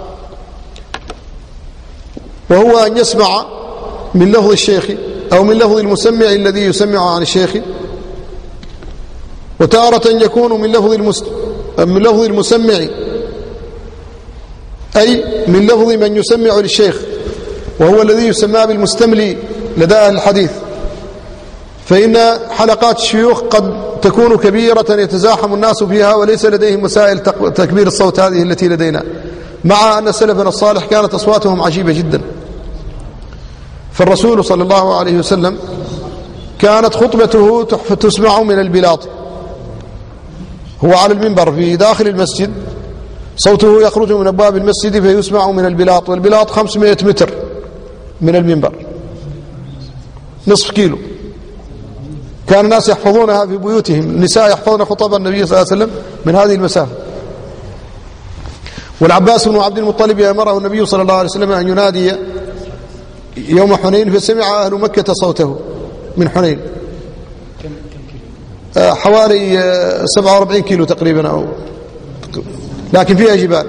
S1: وهو أن يسمع من لفظ الشيخ أو من لفظ المسمع الذي يسمع عن الشيخ، وتارة يكون من لفظ المس... من لفظ المسمع أي من لفظ من يسمع للشيخ، وهو الذي يسمى بالمستملي لدى أهل الحديث، فإن حلقات الشيوخ قد تكون كبيرة يتزاحم الناس فيها وليس لديهم وسائل تكبير الصوت هذه التي لدينا، مع أن سلفنا الصالح كانت أصواتهم عجيبة جدا. فالرسول صلى الله عليه وسلم كانت خطبته تسمع من البلاط، هو على المنبر في داخل المسجد، صوته يخرج من أبواب المسجد فيسمع من البلاط، والبلاط خمسمائة متر من المنبر، نصف كيلو. كان الناس يحفظونها في بيوتهم، النساء يحفظن خطب النبي صلى الله عليه وسلم من هذه المسافة. والعباس بن عبد المطلب أمره النبي صلى الله عليه وسلم أن ينادي يوم حنين، فسمع أهل مكة صوته من حنين، حوالي سبعة وأربعين كيلو تقريبا، أو لكن فيها جبال.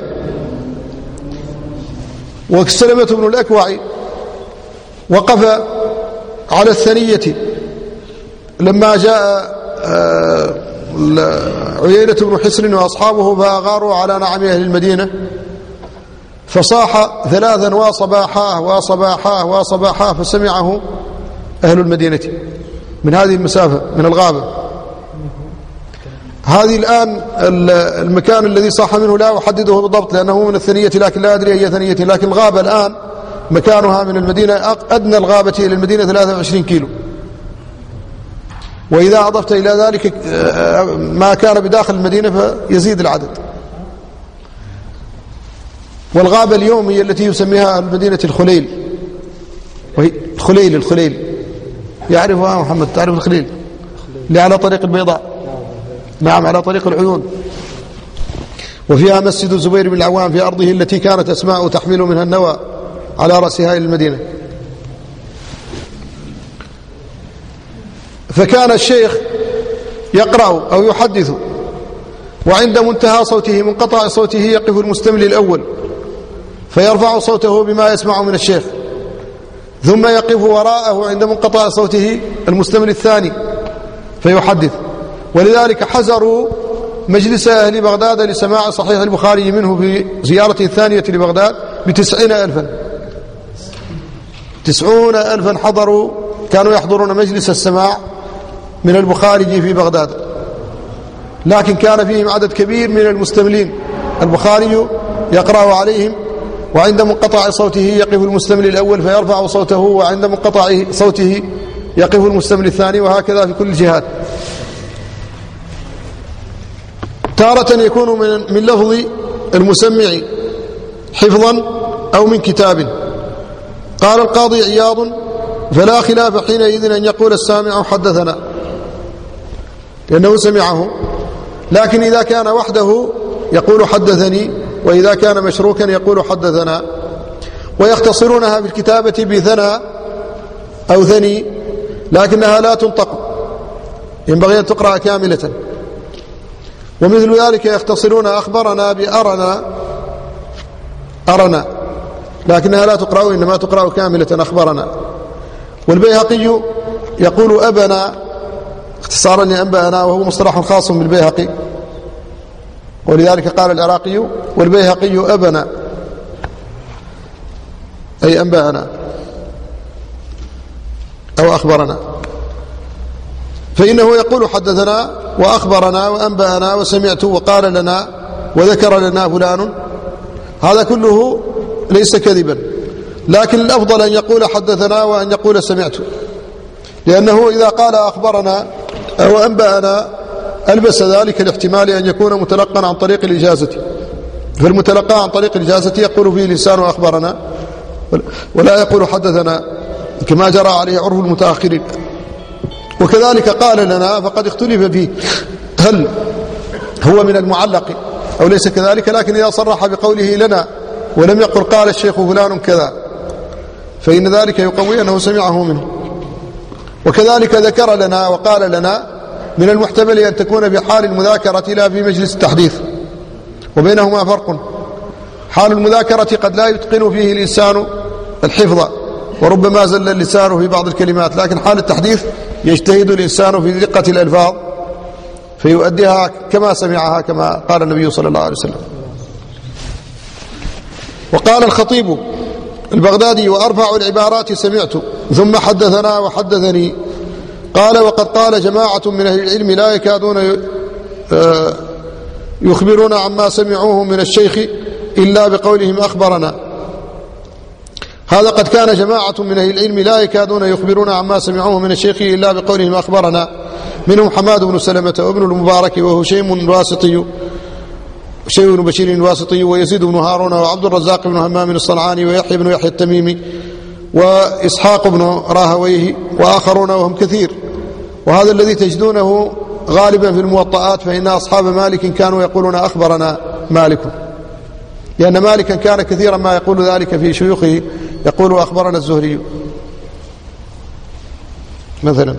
S1: وسلمة بن الأكوع وقف على الثنية لما جاء عيينة بن حسن وأصحابه فأغاروا على نعم أهل المدينة، فصاح ثلاثا وصباحاه وصباحاه وصباحاه، فسمعه أهل المدينة من هذه المسافة من الغابة. هذه الآن المكان الذي صاح منه لا أحدده بالضبط لأنه من الثنية، لكن لا أدري أي ثنية، لكن الغابة الآن مكانها من المدينة أدنى الغابة إلى المدينة ثلاثة وعشرين كيلو، وإذا أضفت إلى ذلك ما كان بداخل المدينة فيزيد العدد. والغابة اليوم هي التي يسميها المدينة الخليل، وهي الخليل الخليل يعرفها محمد، تعرف الخليل اللي على طريق البيضاء؟ نعم، على طريق العيون. وفيها مسجد الزبير بن العوام في أرضه التي كانت أسماء تحمل منها النوى على رأسها إلى المدينة. فكان الشيخ يقرأ أو يحدث وعند منتهى صوته منقطع صوته يقف المستملي الأول فيرفع صوته بما يسمع من الشيخ، ثم يقف وراءه عند منقطع صوته المستملي الثاني فيحدث. ولذلك حزروا مجلس أهل بغداد لسماع صحيح البخاري منه في زيارته الثانية لبغداد بتسعين ألفا تسعون ألفا حضروا، كانوا يحضرون مجلس السماع من البخاري في بغداد، لكن كان فيهم عدد كبير من المستملين. البخاري يقرأ عليهم، وعند منقطع صوته يقف المستملي الأول فيرفع صوته، وعند منقطع صوته يقف المستملي الثاني، وهكذا في كل الجهات. تارة يكون من من لفظ المسمع حفظا أو من كتاب. قال القاضي عياض: فلا خلاف حينئذ أن يقول السامع حدثنا، لأنه سمعه، لكن إذا كان وحده يقول حدثني، وإذا كان مشروكا يقول حدثنا. ويختصرونها في الكتابة بثنى أو ثني، لكنها لا تنطق، ينبغي أن تقرأ كاملة. ومثل ذلك يختصرون أخبرنا بأرنا أرنا، لكنها لا تقرأ، إنما تقرأ كاملة أخبرنا. والبيهقي يقول أبنا اختصارا لأنبأنا، وهو مصطلح خاص بالبيهقي، ولذلك قال العراقي: والبيهقي أبنا أي أنبأنا أو أخبرنا. فإنه يقول حدثنا وأخبرنا وأنبأنا وسمعت وقال لنا وذكر لنا فلان، هذا كله ليس كذبا، لكن الأفضل أن يقول حدثنا وأن يقول سمعت، لأنه إذا قال أخبرنا أو أنبأنا ألبس ذلك الاحتمال أن يكون متلقا عن طريق الإجازة، فالمتلقى عن طريق الإجازة يقول فيه الإنسان أخبرنا ولا يقول حدثنا، كما جرى عليه عرف المتأخرين. وكذلك قال لنا فقد اختلف فيه، هل هو من المعلق أو ليس كذلك، لكن إذا صرح بقوله لنا ولم يقل قال الشيخ فلان كذا فإن ذلك يقوي أنه سمعه منه. وكذلك ذكر لنا وقال لنا من المحتمل أن تكون في حال المذاكرة لا في مجلس التحديث، وبينهما فرق. حال المذاكرة قد لا يتقن فيه الإنسان الحفظ، وربما زل اللسان في بعض الكلمات، لكن حال التحديث يجتهد الإنسان في دقة الألفاظ فيؤديها كما سمعها، كما قال النبي صلى الله عليه وسلم. وقال الخطيب البغدادي: وأرفع العبارات سمعت ثم حدثنا وحدثني. قال: وقد قال جماعة من أهل العلم لا يكادون يخبرون عما سمعوه من الشيخ إلا بقولهم أخبرنا. هذا قد كان جماعة من أهل العلم لا يكادون يخبرون عما سمعوه من الشيخ إلا بقولهم أخبرنا، منهم حماد بن سلمة وابن المبارك وهشيم الواسطي شيء بن بشير الواسطي ويزيد بن هارون وعبد الرزاق بن همام الصنعاني ويحيى بن يحيى التميمي وإسحاق بن راهويه وآخرون وهم كثير. وهذا الذي تجدونه غالبا في الموطئات، فإن أصحاب مالك كانوا يقولون أخبرنا مالك، لأن مالكا كان كثيرا ما يقول ذلك في شيوخه، يقول أخبرنا الزهري مثلا.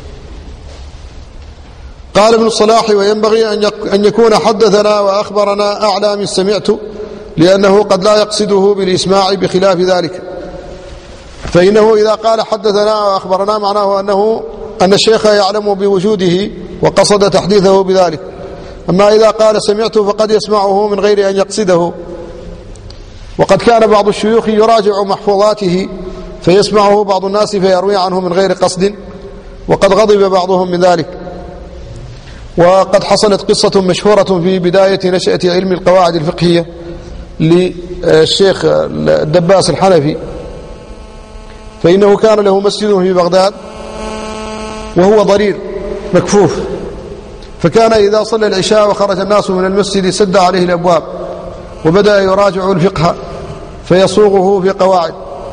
S1: قال ابن الصلاح: وينبغي أن يكون حدثنا وأخبرنا أعلى من سمعت، لأنه قد لا يقصده بالإسماع بخلاف ذلك. فإنه إذا قال حدثنا وأخبرنا معناه أنه أن الشيخ يعلم بوجوده وقصد تحديثه بذلك. أما إذا قال سمعت فقد يسمعه من غير أن يقصده. وقد كان بعض الشيوخ يراجع محفوظاته فيسمعه بعض الناس فيروي عنه من غير قصد، وقد غضب بعضهم من ذلك. وقد حصلت قصة مشهورة في بداية نشأة علم القواعد الفقهية للشيخ الدباس الحنفي، فإنه كان له مسجد في بغداد وهو ضرير مكفوف، فكان إذا صلى العشاء وخرج الناس من المسجد سد عليه الأبواب وبدأ يراجع الفقه فيصوغه في قواعد.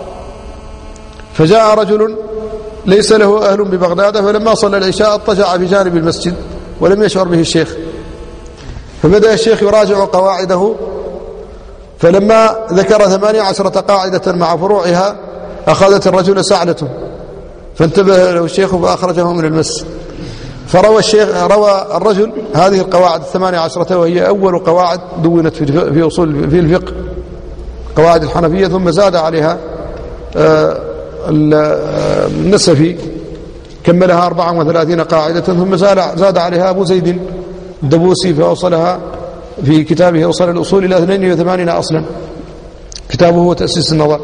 S1: فجاء رجل ليس له أهل ببغداد، فلما صلى العشاء اضطجع في جانب المسجد ولم يشعر به الشيخ، فبدأ الشيخ يراجع قواعده، فلما ذكر ثمانية عشرة قاعدة مع فروعها أخذت الرجل سعلة، فانتبه له الشيخ فأخرجه من المسجد. فروى الشيخ روى الرجل هذه القواعد الثمانية عشرة، وهي أول قواعد دونت في أصول في الفقه، قواعد الحنفية، ثم زاد عليها النسفي كملها أربعة وثلاثين قاعدة، ثم زاد عليها أبو زيد الدبوسي فأوصلها في كتابه أوصل الأصول إلى اثنين وثمانين أصلا، كتابه هو تأسيس النظر.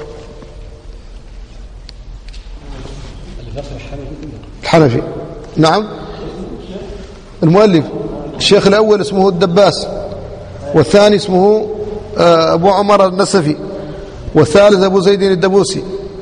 S1: الحنفي نعم. المؤلف الشيخ الأول اسمه الدباس، والثاني اسمه أبو عمر النسفي، والثالث أبو زيد الدبوسي.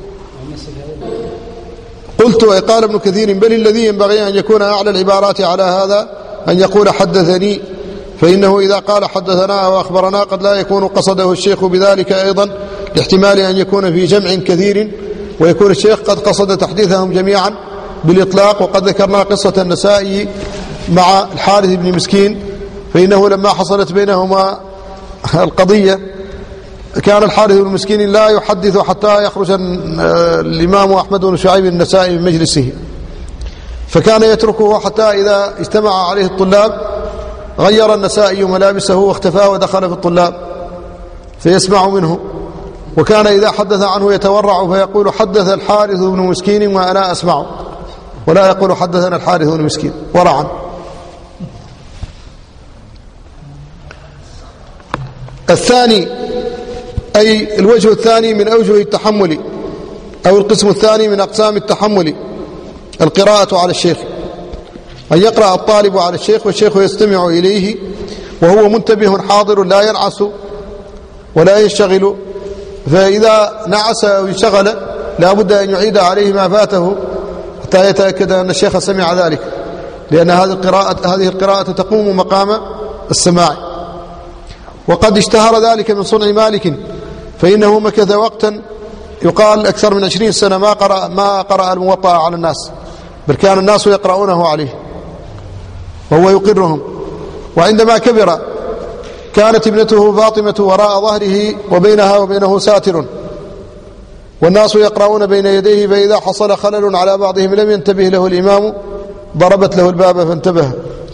S1: قلت قال ابن كثير بل الذي ينبغي أن يكون أعلى العبارات على هذا أن يقول حدثني، فإنه إذا قال حدثنا أو أخبرنا قد لا يكون قصده الشيخ بذلك أيضا، لاحتمال أن يكون في جمع كثير ويكون الشيخ قد قصد تحديثهم جميعا بالإطلاق. وقد ذكرنا قصة النسائي مع الحارث بن مسكين، فإنه لما حصلت بينهما القضية كان الحارث بن مسكين لا يحدث حتى يخرج الإمام أحمد بن شعيب النسائي من مجلسه، فكان يتركه حتى إذا اجتمع عليه الطلاب غير النسائي ملابسه واختفى ودخل في الطلاب فيسمع منه، وكان إذا حدث عنه يتورع فيقول حدث الحارث بن مسكين وأنا أسمع، ولا يقول حدثنا الحارث بن مسكين ورعا. الثاني أي الوجه الثاني من أوجه التحمل أو القسم الثاني من أقسام التحمل القراءة على الشيخ، أن يقرأ الطالب على الشيخ والشيخ يستمع إليه وهو منتبه حاضر لا ينعس ولا ينشغل، فإذا نعس أو انشغل لا بد أن يعيد عليه ما فاته حتى يتأكد أن الشيخ سمع ذلك، لأن هذه القراءة هذه القراءة تقوم مقام السماع. وقد اشتهر ذلك من صنع مالك، فإنه مكث وقتا يقال أكثر من عشرين سنة ما قرأ ما قرأ الموطأ على الناس، بل كان الناس يقرؤونه عليه وهو يقرهم. وعندما كبر كانت ابنته فاطمة وراء ظهره وبينها وبينه ساتر، والناس يقرؤون بين يديه، فإذا حصل خلل على بعضهم لم ينتبه له الإمام ضربت له الباب فانتبه.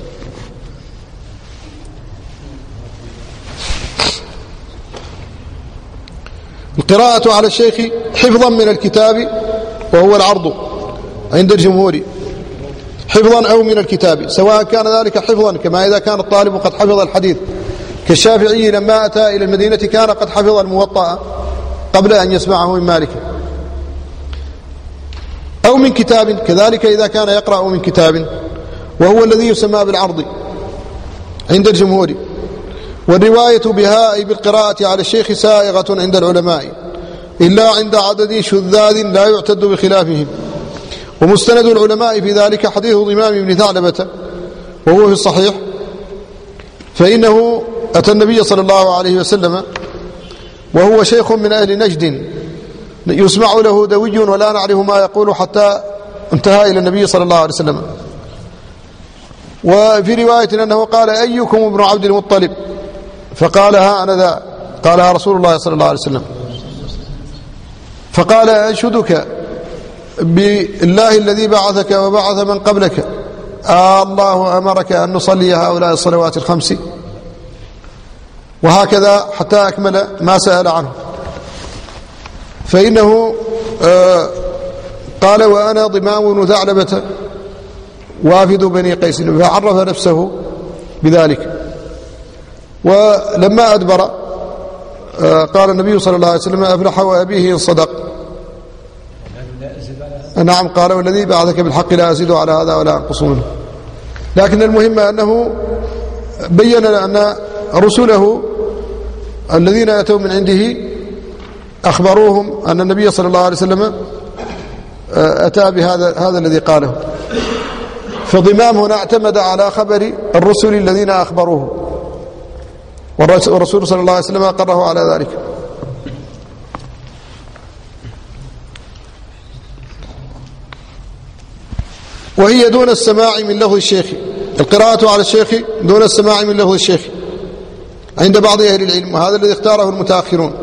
S1: القراءة على الشيخ حفظا من الكتاب وهو العرض عند الجمهور، حفظا أو من الكتاب، سواء كان ذلك حفظا كما إذا كان الطالب قد حفظ الحديث كالشافعي لما أتى إلى المدينة كان قد حفظ الموطأ قبل أن يسمعه من مالك، أو من كتاب كذلك إذا كان يقرأ من كتاب، وهو الذي يسمى بالعرض عند الجمهور. والرواية بها أي بالقراءة على الشيخ سائغة عند العلماء إلا عند عدد شذاذ لا يعتد بخلافهم. ومستند العلماء في ذلك حديث ضمام بن ثعلبة وهو في الصحيح، فإنه أتى النبي صلى الله عليه وسلم وهو شيخ من أهل نجد يسمع له دوي ولا نعرف ما يقول حتى انتهى إلى النبي صلى الله عليه وسلم. وفي رواية أنه قال أيكم ابن عبد المطلب؟ فقال ها أنا ذا، قالها رسول الله صلى الله عليه وسلم. فقال أنشدك بالله الذي بعثك وبعث من قبلك، آه الله أمرك أن نصلي هؤلاء الصلوات الخمس، وهكذا حتى أكمل ما سأل عنه. فإنه آه قال وأنا ضمام بن ثعلبة وافد بني قيس، فعرف نفسه بذلك. ولما أدبر آه قال النبي صلى الله عليه وسلم أفلح وأبيه إن صدق. نعم، قال والذي بعثك بالحق لا أزيد على هذا ولا أنقص منه. لكن المهم أنه بين أن رسله الذين أتوا من عنده أخبروهم أن النبي صلى الله عليه وسلم أتى بهذا هذا الذي قاله. فضمام هنا اعتمد على خبر الرسل الذين أخبروه، والرسول صلى الله عليه وسلم أقره على ذلك. وهي دون السماع من لفظ الشيخ، القراءة على الشيخ دون السماع من لفظ الشيخ عند بعض أهل العلم، وهذا الذي اختاره المتأخرون.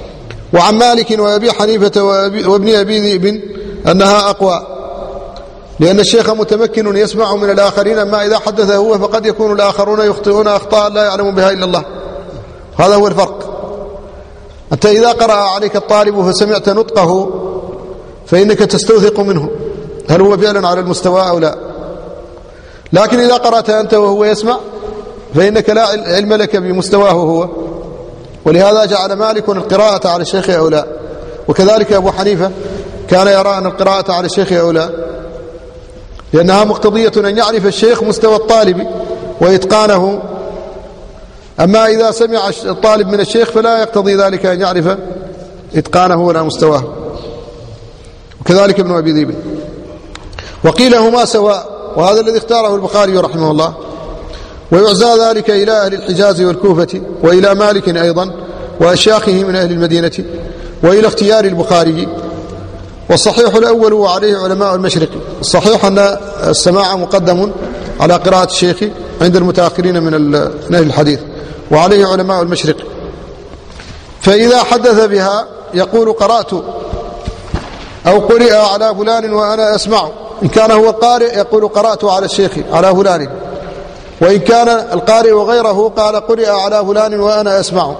S1: وعن مالك وأبي حنيفة وابن أبي ذئب أنها أقوى، لأن الشيخ متمكن يسمع من الآخرين، أما إذا حدث هو فقد يكون الآخرون يخطئون أخطاء لا يعلم بها إلا الله. هذا هو الفرق. أنت إذا قرأ عليك الطالب فسمعت نطقه فإنك تستوثق منه هل هو فعلا على المستوى أو لا. لكن إذا قرأت أنت وهو يسمع فإنك لا علم لك بمستواه هو. ولهذا جعل مالك القراءة على الشيخ أولى، وكذلك أبو حنيفة كان يرى أن القراءة على الشيخ أولى، لأنها مقتضية أن يعرف الشيخ مستوى الطالب وإتقانه. أما إذا سمع الطالب من الشيخ فلا يقتضي ذلك أن يعرف إتقانه ولا مستواه. وكذلك ابن أبي ذئب. وقيل هما سواء، وهذا الذي اختاره البخاري رحمه الله. ويعزى ذلك إلى أهل الحجاز والكوفة وإلى مالك أيضا وأشياخه من أهل المدينة وإلى اختيار البخاري. والصحيح الأول وعليه علماء المشرق. الصحيح أن السماع مقدم على قراءة الشيخ عند المتأخرين من أهل الحديث، وعليه علماء المشرق. فإذا حدث بها يقول قرأت أو قرئ على فلان وأنا أسمع. إن كان هو القارئ يقول قرأت على الشيخ على فلان، وإن كان القارئ وغيره قال قرئ على فلان وأنا أسمع.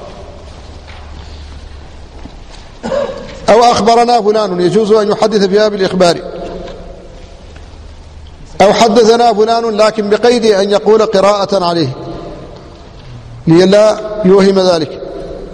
S1: أو أخبرنا فلان، يجوز أن يحدث بها بالإخبار. أو حدثنا فلان لكن بقيد أن يقول قراءة عليه لئلا يوهم ذلك،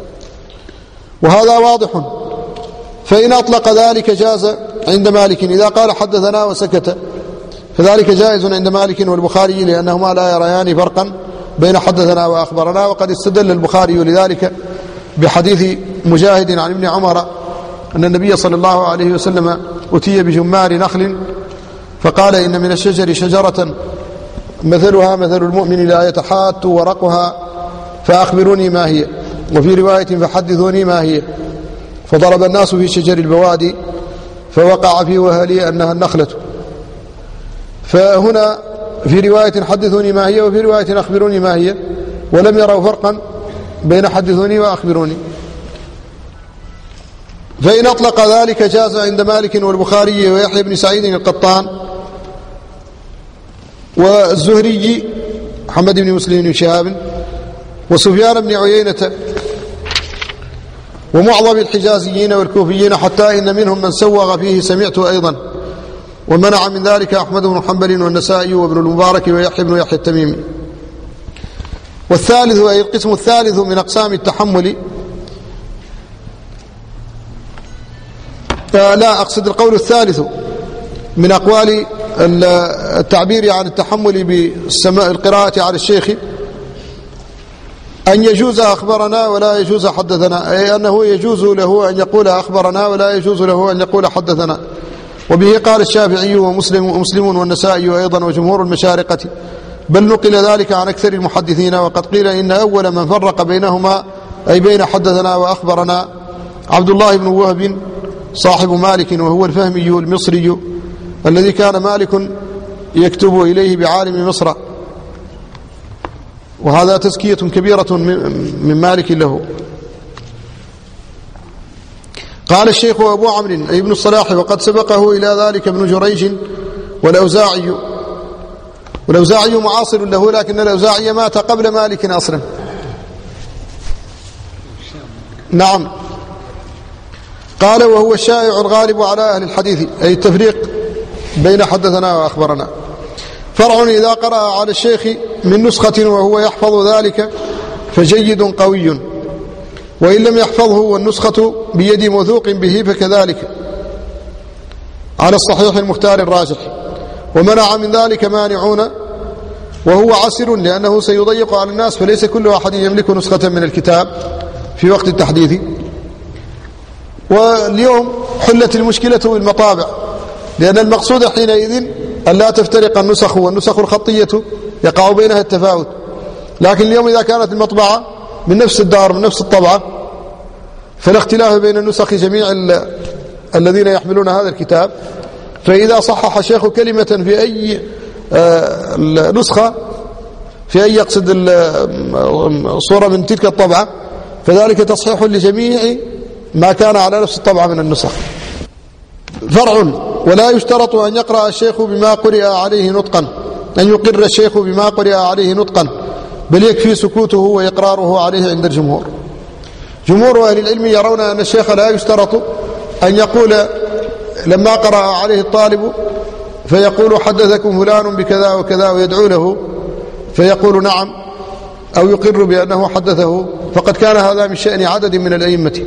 S1: وهذا واضح. فإن أطلق ذلك جاز عند مالك. إذا قال حدثنا وسكت فذلك جائز عند مالك والبخاري، لأنهما لا يريان فرقا بين حدثنا وأخبرنا. وقد استدل البخاري لذلك بحديث مجاهد عن ابن عمر أن النبي صلى الله عليه وسلم أتي بجمار نخل فقال إن من الشجر شجرة مثلها مثل المؤمن لا يتحات ورقها فأخبروني ما هي، وفي رواية فحدثوني ما هي. فضرب الناس في شجر البوادي فوقع في وهلي أنها النخلة. فهنا في رواية حدثوني ما هي وفي رواية أخبروني ما هي، ولم يروا فرقا بين حدثوني وأخبروني. فإن أطلق ذلك جاز عند مالك والبخاري ويحيى بن سعيد القطان والزهري محمد بن مسلم بن شهاب وسفيان بن عيينة ومعظم الحجازيين والكوفيين، حتى إن منهم من سوغ فيه سمعت أيضا. ومنع من ذلك أحمد بن حنبل والنسائي وابن المبارك ويحيى بن يحيى التميمي. والثالث أي القسم الثالث من أقسام التحمل، لا أقصد القول الثالث من أقوال التعبير عن التحمل بالسماء القراءة على الشيخ، أن يجوز أخبرنا ولا يجوز حدثنا، أي أنه يجوز له أن يقول أخبرنا ولا يجوز له أن يقول حدثنا. وبه قال الشافعي ومسلم ومسلم والنسائي أيضا وجمهور المشارقة، بل نقل ذلك عن أكثر المحدثين. وقد قيل إن أول من فرق بينهما أي بين حدثنا وأخبرنا عبد الله بن وهب صاحب مالك، وهو الفهمي المصري الذي كان مالك يكتب إليه بعالم مصر، وهذا تزكية كبيرة من مالك له. قال الشيخ أبو عمرو أي ابن الصلاح، وقد سبقه إلى ذلك ابن جريج والأوزاعي، والأوزاعي معاصر له، لكن الأوزاعي مات قبل مالك أصلا. نعم. قال وهو الشائع الغالب على أهل الحديث، أي التفريق بين حدثنا وأخبرنا. فرع إذا قرأ على الشيخ من نسخة وهو يحفظ ذلك فجيد قوي، وإن لم يحفظه والنسخة بيد موثوق به فكذلك على الصحيح المختار الراجح. ومنع من ذلك مانعون، وهو عسر لأنه سيضيق على الناس، فليس كل أحد يملك نسخة من الكتاب في وقت التحديث. واليوم حلت المشكلة بالمطابع، لأن المقصود حينئذ أن لا تفترق النسخ، والنسخ الخطية يقع بينها التفاوت. لكن اليوم إذا كانت المطبعة من نفس الدار من نفس الطبعة فلا اختلاف بين النسخ جميع الذين يحملون هذا الكتاب. فإذا صحح الشيخ كلمة في أي نسخة في أي يقصد صورة من تلك الطبعة فذلك تصحيح لجميع ما كان على نفس الطبعة من النسخ. فرع ولا يشترط أن يقرأ الشيخ بما قرئ عليه نطقا، أن يقر الشيخ بما قرئ عليه نطقا، بل يكفي سكوته وإقراره عليه عند الجمهور. جمهور أهل العلم يرون أن الشيخ لا يشترط أن يقول لما قرأ عليه الطالب فيقول حدثكم فلان بكذا وكذا ويدعو له فيقول نعم أو يقر بأنه حدثه، فقد كان هذا من شأن عدد من الأئمة،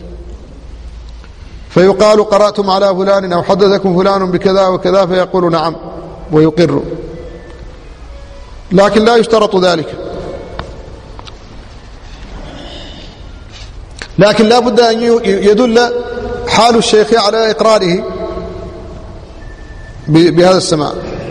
S1: فيقال قرأتم على فلان أو حدثكم فلان بكذا وكذا فيقول نعم ويقر، لكن لا يشترط ذلك. لكن لا بد أن يدل حال الشيخ على إقراره بهذا السماع،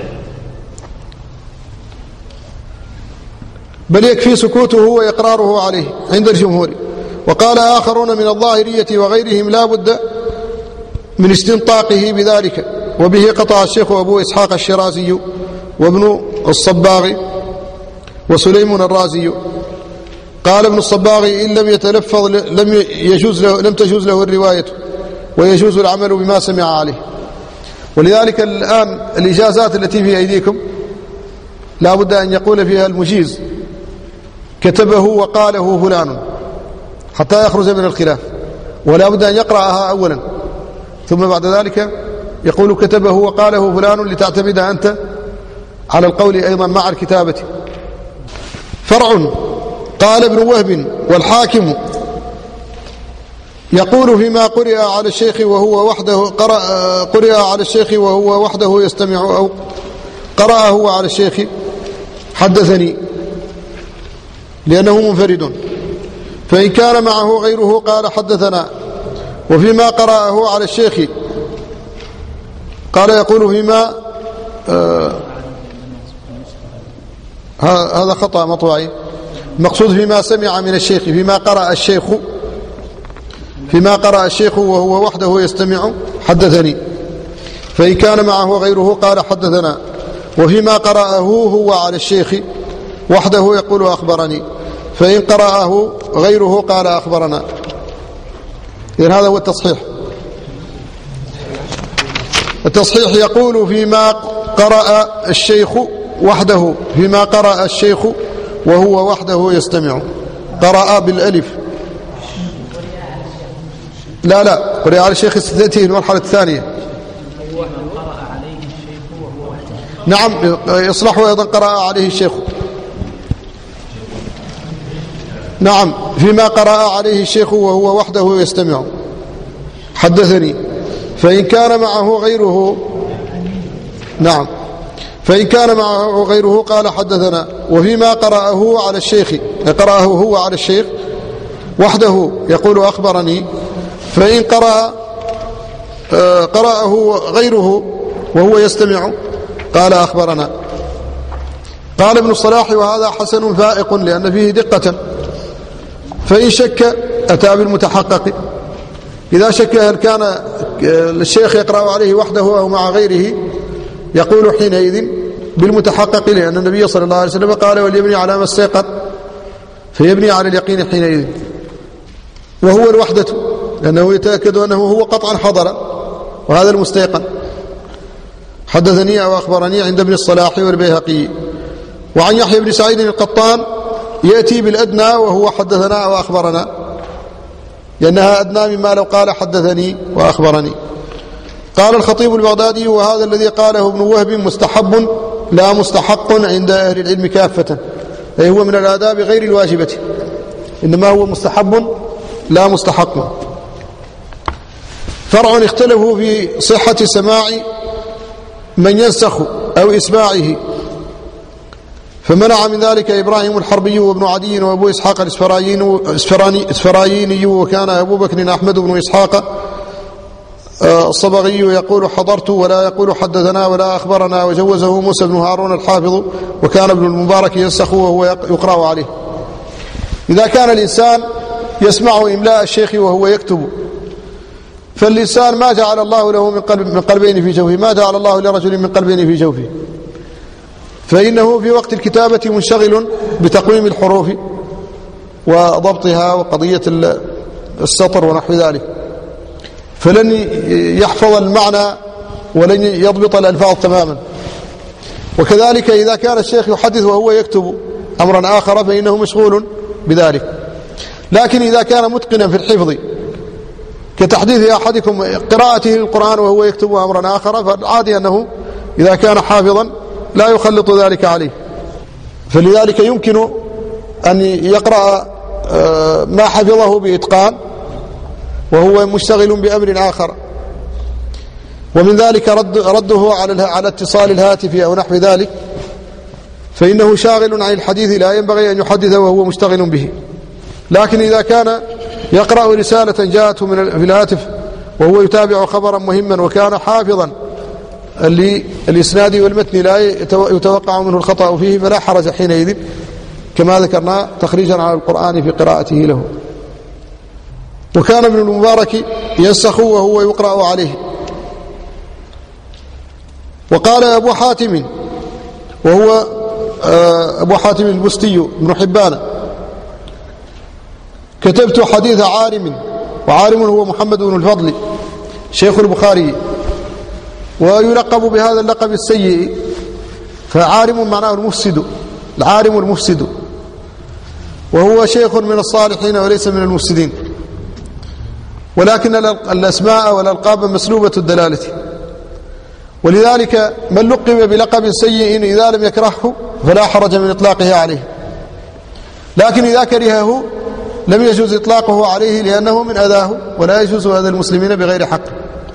S1: بل يكفي سكوته وإقراره عليه عند الجمهور. وقال آخرون من الظاهرية وغيرهم لا بد من استنطاقه بذلك، وبه قطع الشيخ أبو إسحاق الشرازي وابن الصباغ وسليم الرازي. قال ابن الصباغ إن لم يتلفظ لم يجوز له لم تجوز له الرواية ويجوز العمل بما سمع عليه. ولذلك الآن الإجازات التي في أيديكم لا بد أن يقول فيها المجيز كتبه وقاله فلان حتى يخرج من الخلاف، ولا بد أن يقرأها أولا ثم بعد ذلك يقول كتبه وقاله فلان لتعتمد أنت على القول أيضا مع الكتابة. فرع. قال ابن وهب والحاكم يقول فيما قرئ على الشيخ وهو وحده قرأ قرئ على الشيخ وهو وحده يستمع أو قرأ هو على الشيخ حدثني لأنه منفرد، فإن كان معه غيره قال حدثنا. وفيما قرأه على الشيخ قال يقول فيما آه هذا خطأ مطبعي، المقصود فيما سمع من الشيخ، فيما قرأ الشيخ فيما قرأ الشيخ وهو وحده يستمع حدثني، فإن كان معه غيره قال حدثنا. وفيما قرأه هو على الشيخ وحده يقول أخبرني، فإن قرأه غيره قال أخبرنا. إذن هذا هو التصحيح. التصحيح يقول فيما قرأ الشيخ وحده، فيما قرأ الشيخ وهو وحده يستمع، قرأ بالألف. لا لا قرأ على الشيخ ستأتيه المرحلة الثانية. نعم يصلح أيضا قرأ عليه الشيخ. نعم فيما قرأ عليه الشيخ وهو وحده يستمع حدثني، فإن كان معه غيره نعم فإن كان معه غيره قال حدثنا. وفيما قرأه على الشيخ قرأه هو على الشيخ وحده يقول أخبرني، فإن قرأ قرأه غيره وهو يستمع قال أخبرنا. قال ابن الصلاح وهذا حسن فائق لأن فيه دقة، فإن شك أتى بالمتحقق. إذا شك هل كان الشيخ يقرأ عليه وحده أو مع غيره يقول حينئذ بالمتحقق، لأن النبي صلى الله عليه وسلم قال وليبني على ما استيقن، فيبني على اليقين حينئذ، وهو الوحدة لأنه يتأكد أنه هو قطعا حضر، وهذا المستيقن. حدثني أو أخبرني عند ابن الصلاح والبيهقي. وعن يحيى بن سعيد القطان يأتي بالأدنى وهو حدثنا أو أخبرنا، لأنها أدنى مما لو قال حدثني وأخبرني. قال الخطيب البغدادي وهذا الذي قاله ابن وهب مستحب لا مستحق عند أهل العلم كافة، أي هو من الآداب غير الواجبة، إنما هو مستحب لا مستحق. فرع اختلفوا في صحة سماع من ينسخ أو إسماعه، فمنع من ذلك إبراهيم الحربي وابن عدي وأبو إسحاق الإسفرايني، وكان أبو بكر أحمد بن إسحاق الصبغي يقول حضرت ولا يقول حدثنا ولا أخبرنا، وجوزه موسى بن هارون الحافظ، وكان ابن المبارك ينسخ وهو يقرأ عليه. إذا كان الإنسان يسمع إملاء الشيخ وهو يكتب، فالإنسان ما جعل الله له من قلب من قلبين في جوفه، ما جعل الله لرجل من قلبين في جوفه، فإنه في وقت الكتابة منشغل بتقويم الحروف وضبطها وقضية السطر ونحو ذلك، فلن يحفظ المعنى ولن يضبط الألفاظ تماما. وكذلك إذا كان الشيخ يحدث وهو يكتب أمرا آخر فإنه مشغول بذلك. لكن إذا كان متقنا في الحفظ كتحديث أحدكم قراءته للقرآن وهو يكتب أمرا آخر، فالعادي أنه إذا كان حافظا لا يخلط ذلك عليه. فلذلك يمكن أن يقرأ ما حفظه بإتقان وهو مشتغل بأمر آخر. ومن ذلك رد رده على على اتصال الهاتف أو نحو ذلك، فإنه شاغل عن الحديث لا ينبغي أن يحدث وهو مشتغل به. لكن إذا كان يقرأ رسالة جاءته من في الهاتف وهو يتابع خبرا مهما وكان حافظا للإسناد والمتن لا يتوقع منه الخطأ فيه فلا حرج حينئذ، كما ذكرنا تخريجا على القرآن في قراءته له. وكان ابن المبارك ينسخ وهو يقرأ عليه. وقال أبو حاتم وهو أبو حاتم البستي بن حبان: كتبت حديث عارم، وعارم هو محمد بن الفضل شيخ البخاري، ويلقب بهذا اللقب السيء، فعارم معناه المفسد، العارم المفسد، وهو شيخ من الصالحين وليس من المفسدين. ولكن الأسماء والألقاب مسلوبة الدلالة، ولذلك من لقب بلقب سيء إذا لم يكرهه فلا حرج من إطلاقه عليه، لكن إذا كرهه لم يجوز إطلاقه عليه لأنه من أذاه، ولا يجوز أذى المسلمين بغير حق.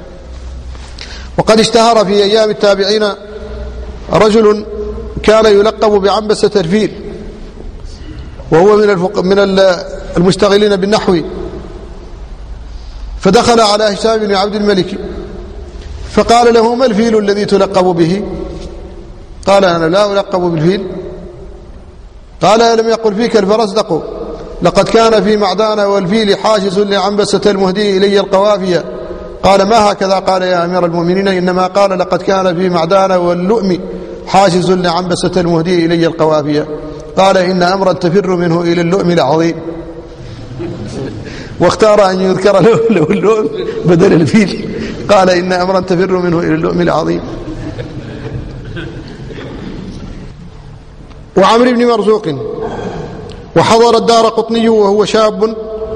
S1: وقد اشتهر في أيام التابعين رجل كان يلقب بعنبسة الفيل، وهو من الفق... من المشتغلين بالنحو، فدخل على هشام بن عبد الملك فقال له: ما الفيل الذي تلقب به؟ قال: أنا لا ألقب بالفيل. قال: ألم يقل فيك الفرزدق لقد كان في معدان والفيل حاجز لعنبسة المهدي إلي القوافية؟ قال: ما هكذا قال يا أمير المؤمنين، إنما قال لقد كان في معدان واللؤم حاجز لعنبسة المهدي إلي القوافية. قال: إن أمرا تفر منه إلى اللؤم العظيم. واختار أن يذكر له اللؤم بدل الفيل، قال: إن أمرا تفر منه إلى اللؤم العظيم. وعمرو بن مرزوق: وحضر الدار قطني وهو شاب،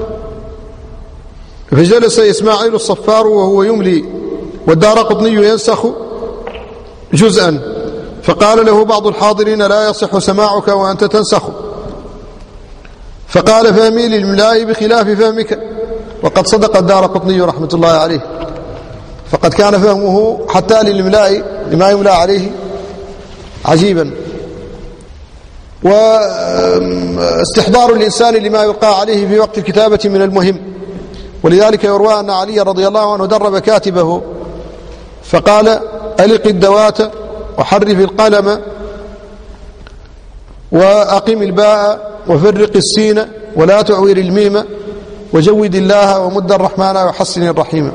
S1: فجلس إسماعيل الصفار وهو يملي والدار قطني ينسخ جزءا، فقال له بعض الحاضرين: لا يصح سماعك وأنت تنسخ. فقال: فهمي للملاء بخلاف فهمك. وقد صدق الدار قطني رحمة الله عليه، فقد كان فهمه حتى للملاء لما يملى عليه عجيبا، واستحضار الإنسان لما يلقى عليه في وقت الكتابة من المهم. ولذلك يروى أن علي رضي الله عنه درب كاتبه فقال: ألق الدوات وحرف القلم وأقم الباء وفرق السين ولا تعوير الميم وجود الله ومد الرحمن وحسن الرحيم،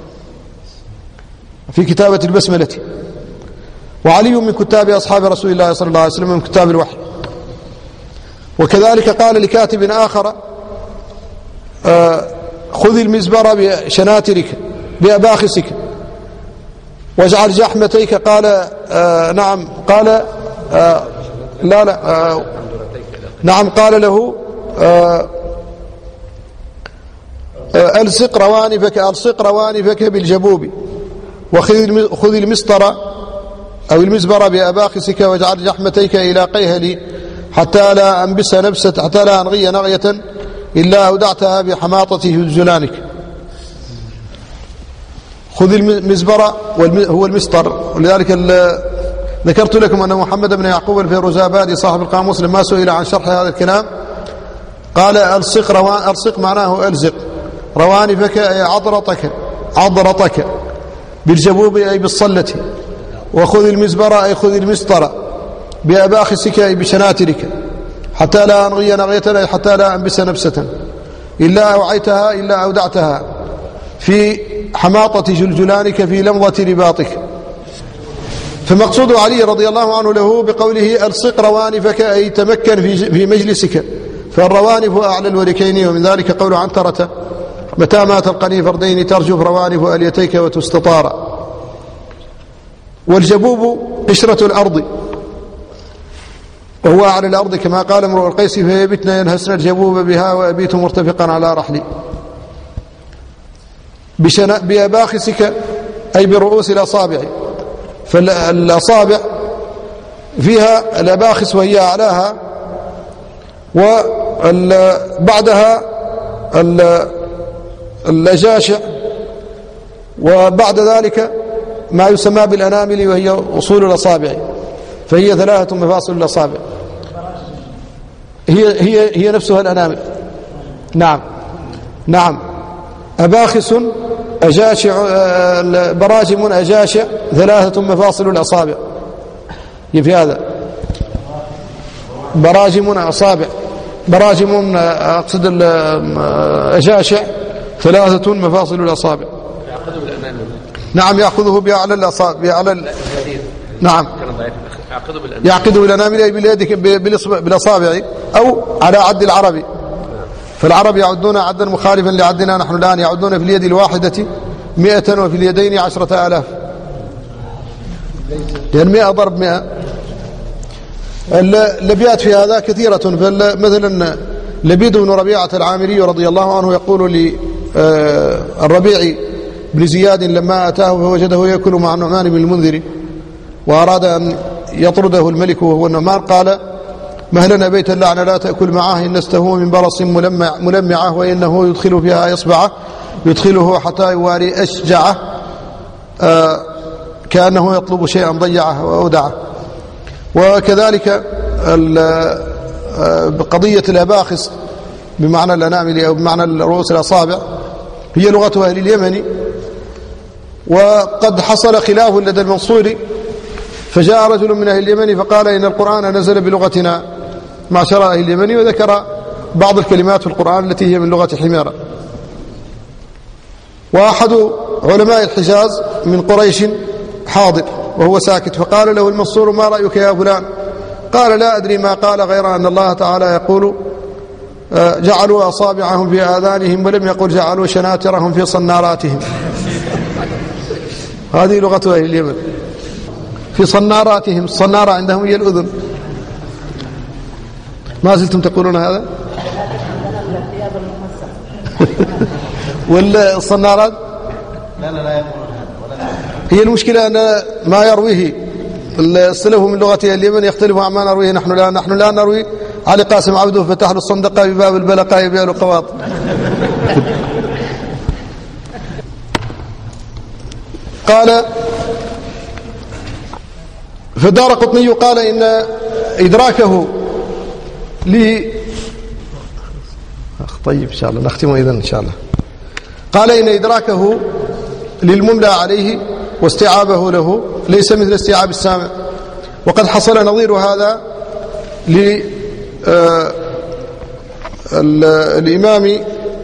S1: في كتابة البسملة. وعلي من كتاب أصحاب رسول الله صلى الله عليه وسلم من كتاب الوحي. وكذلك قال لكاتب آخر: آه خذ المزبر بشناترك بأباخسك واجعل جحمتيك. قال: آه نعم. قال: آه لا لا آه نعم. قال له: آه آه ألصق روانفك ألصق روانفك بالجبوب، وخذ المسطر أو المزبر بأباخسك واجعل جحمتيك إلى قيهلي حتى لا أنبس نبسة حتى لا أنغي نغية إلا أودعتها بحماطة جلجلانك. خذ المزبر هو المسطر. ولذلك ذكرت لكم أن محمد بن يعقوب الفيروزابادي صاحب القاموس لما سئل عن شرح هذا الكلام قال: ألصق روان ألصق معناه ألزق، روانفك أي عضرتك عضرتك، بالجبوب أي بالصلة، وخذ المزبر أي خذ المسطر، بأباخسك أي بشناترك، حتى لا أنغي نغية أي حتى لا أنبس نبسة إلا أوعيتها إلا أودعتها في حماطة جلجلانك في لمضة رباطك. فمقصود علي رضي الله عنه له بقوله: ألصق روانفك أي تمكن في مجلسك، فالروانف أعلى الوركين. ومن ذلك قول عنترة: متى ما تلقني فردين ترجف روانف أليتيك وتستطار. والجبوب قشرة الأرض وهو على الأرض كما قال امرؤ القيس فيبتن ينهسن الجبوب بها وأبيت مرتفقا على رحلي بأباخسك أي برؤوس الأصابع، فالأصابع فيها الأباخس وهي أعلاها، وبعدها الأجاشع، وبعد ذلك ما يسمى بالأنامل وهي أصول الأصابع، فهي ثلاثة مفاصل الأصابع، هي هي هي نفسها الأنامل. نعم نعم أباخس أجاشع براجم أجاشع ثلاثة مفاصل الأصابع، في هذا براجم أصابع براجم أقصد الأجاشع ثلاثة مفاصل الأصابع. نعم يأخذه بأعلى الأصابع بأعلى نعم يعقده بالأنامل أي باليد بالأصابع أو على عد العربي، فالعرب يعدون عدا مخالفا لعدنا نحن الآن، يعدون في اليد الواحدة مئة وفي اليدين عشرة آلاف، يعني مئة ضرب مئة. اللبيات في هذا كثيرة، فمثلا لبيد بن ربيعة العامري رضي الله عنه يقول للربيع بن زياد لما أتاه فوجده يأكل مع النعمان بن المنذر وأراد أن يطرده الملك وهو النعمان، قال ما لنا بيت اللعن لا تأكل معه إن نسته من برص ملمع ملمعه وإنه يدخل فيها إصبعه يدخله حتى يواري أشجعه آه كأنه يطلب شيئا ضيعه وأودعه. وكذلك قضية الأباخس بمعنى الأنامل أو بمعنى رؤوس الأصابع هي لغة أهل اليمن، وقد حصل خلاف لدى المنصوري، فجاء رجل من أهل اليمن فقال إن القرآن نزل بلغتنا معشر أهل اليمن، وذكر بعض الكلمات في القرآن التي هي من لغة حميرة. وأحد علماء الحجاز من قريش حاضر وهو ساكت، فقال له المنصور ما رأيك يا فلان؟ قال لا أدري ما قال غير أن الله تعالى يقول جعلوا أصابعهم في آذانهم ولم يقل جعلوا شناترهم في صناراتهم. هذه لغة أهل اليمن، في صناراتهم، الصنارة عندهم هي الأذن. ما زلتم تقولون هذا؟ والصنارات
S2: لا لا لا يقولون هذا.
S1: هي المشكلة أن ما يرويه السلف من لغة اليمن يختلف عن ما نرويه نحن الآن. نحن الآن نروي علي قاسم عبده فتح له الصندقة بباب البلقاء يبيع له قواط. قال فدار قطني قال إن إدراكه لي طيب إن شاء الله نختم إذن إن شاء الله. قال إن إدراكه للمملى عليه واستيعابه له ليس مثل استيعاب السامع، وقد حصل نظير هذا للإمام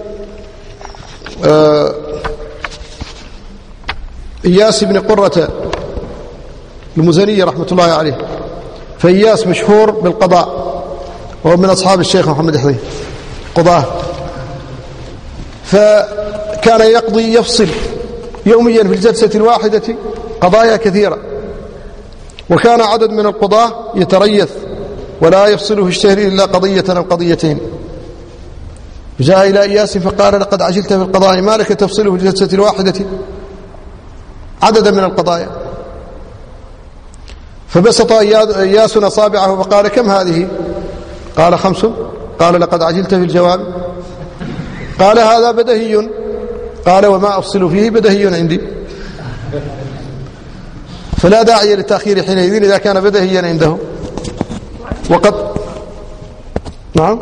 S1: إياس بن قرة المزني رحمة الله عليه، فإياس مشهور بالقضاء وهو من أصحاب الشيخ محمد حذيفة قضاء، فكان يقضي يفصل يوميا في الجلسة الواحدة قضايا كثيرة، وكان عدد من القضاة يتريث ولا يفصل في الشهر إلا قضية أو قضيتين. جاء إلى إياس فقال لقد عجلت في القضاء ما لك تفصل في الجلسة الواحدة عددا من القضايا؟ فبسط إياس أصابعه فقال كم هذه؟ قال خمس. قال لقد عجلت في الجواب. قال هذا بدهي. قال وما أفصل فيه بدهي عندي. فلا داعي للتأخير حينئذ إذا كان بدهيا عنده. وقد نعم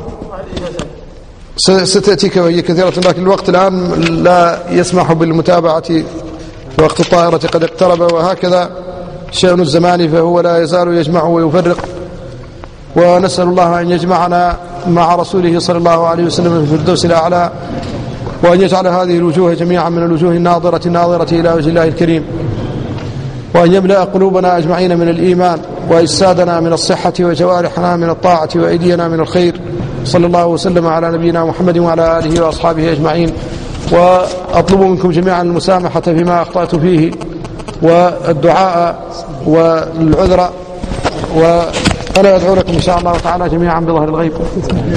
S1: ستأتيك وهي كثيرة، لكن الوقت الآن لا يسمح بالمتابعة، وقت الطائرة قد اقترب، وهكذا شأن الزمان فهو لا يزال يجمع ويفرق. ونسأل الله أن يجمعنا مع رسوله صلى الله عليه وسلم في الفردوس الأعلى، وأن يجعل هذه الوجوه جميعا من الوجوه الناظرة الناظرة إلى وجه الله الكريم، وأن يملأ قلوبنا أجمعين من الإيمان، وأجسادنا من الصحة، وجوارحنا من الطاعة، وأيدينا من الخير. صلى الله وسلم على نبينا محمد وعلى آله وأصحابه أجمعين. وأطلب منكم جميعا المسامحة فيما أخطأت فيه، والدعاء والعذر، وأنا أدعو لكم إن شاء الله تعالى جميعا بظهر الغيب.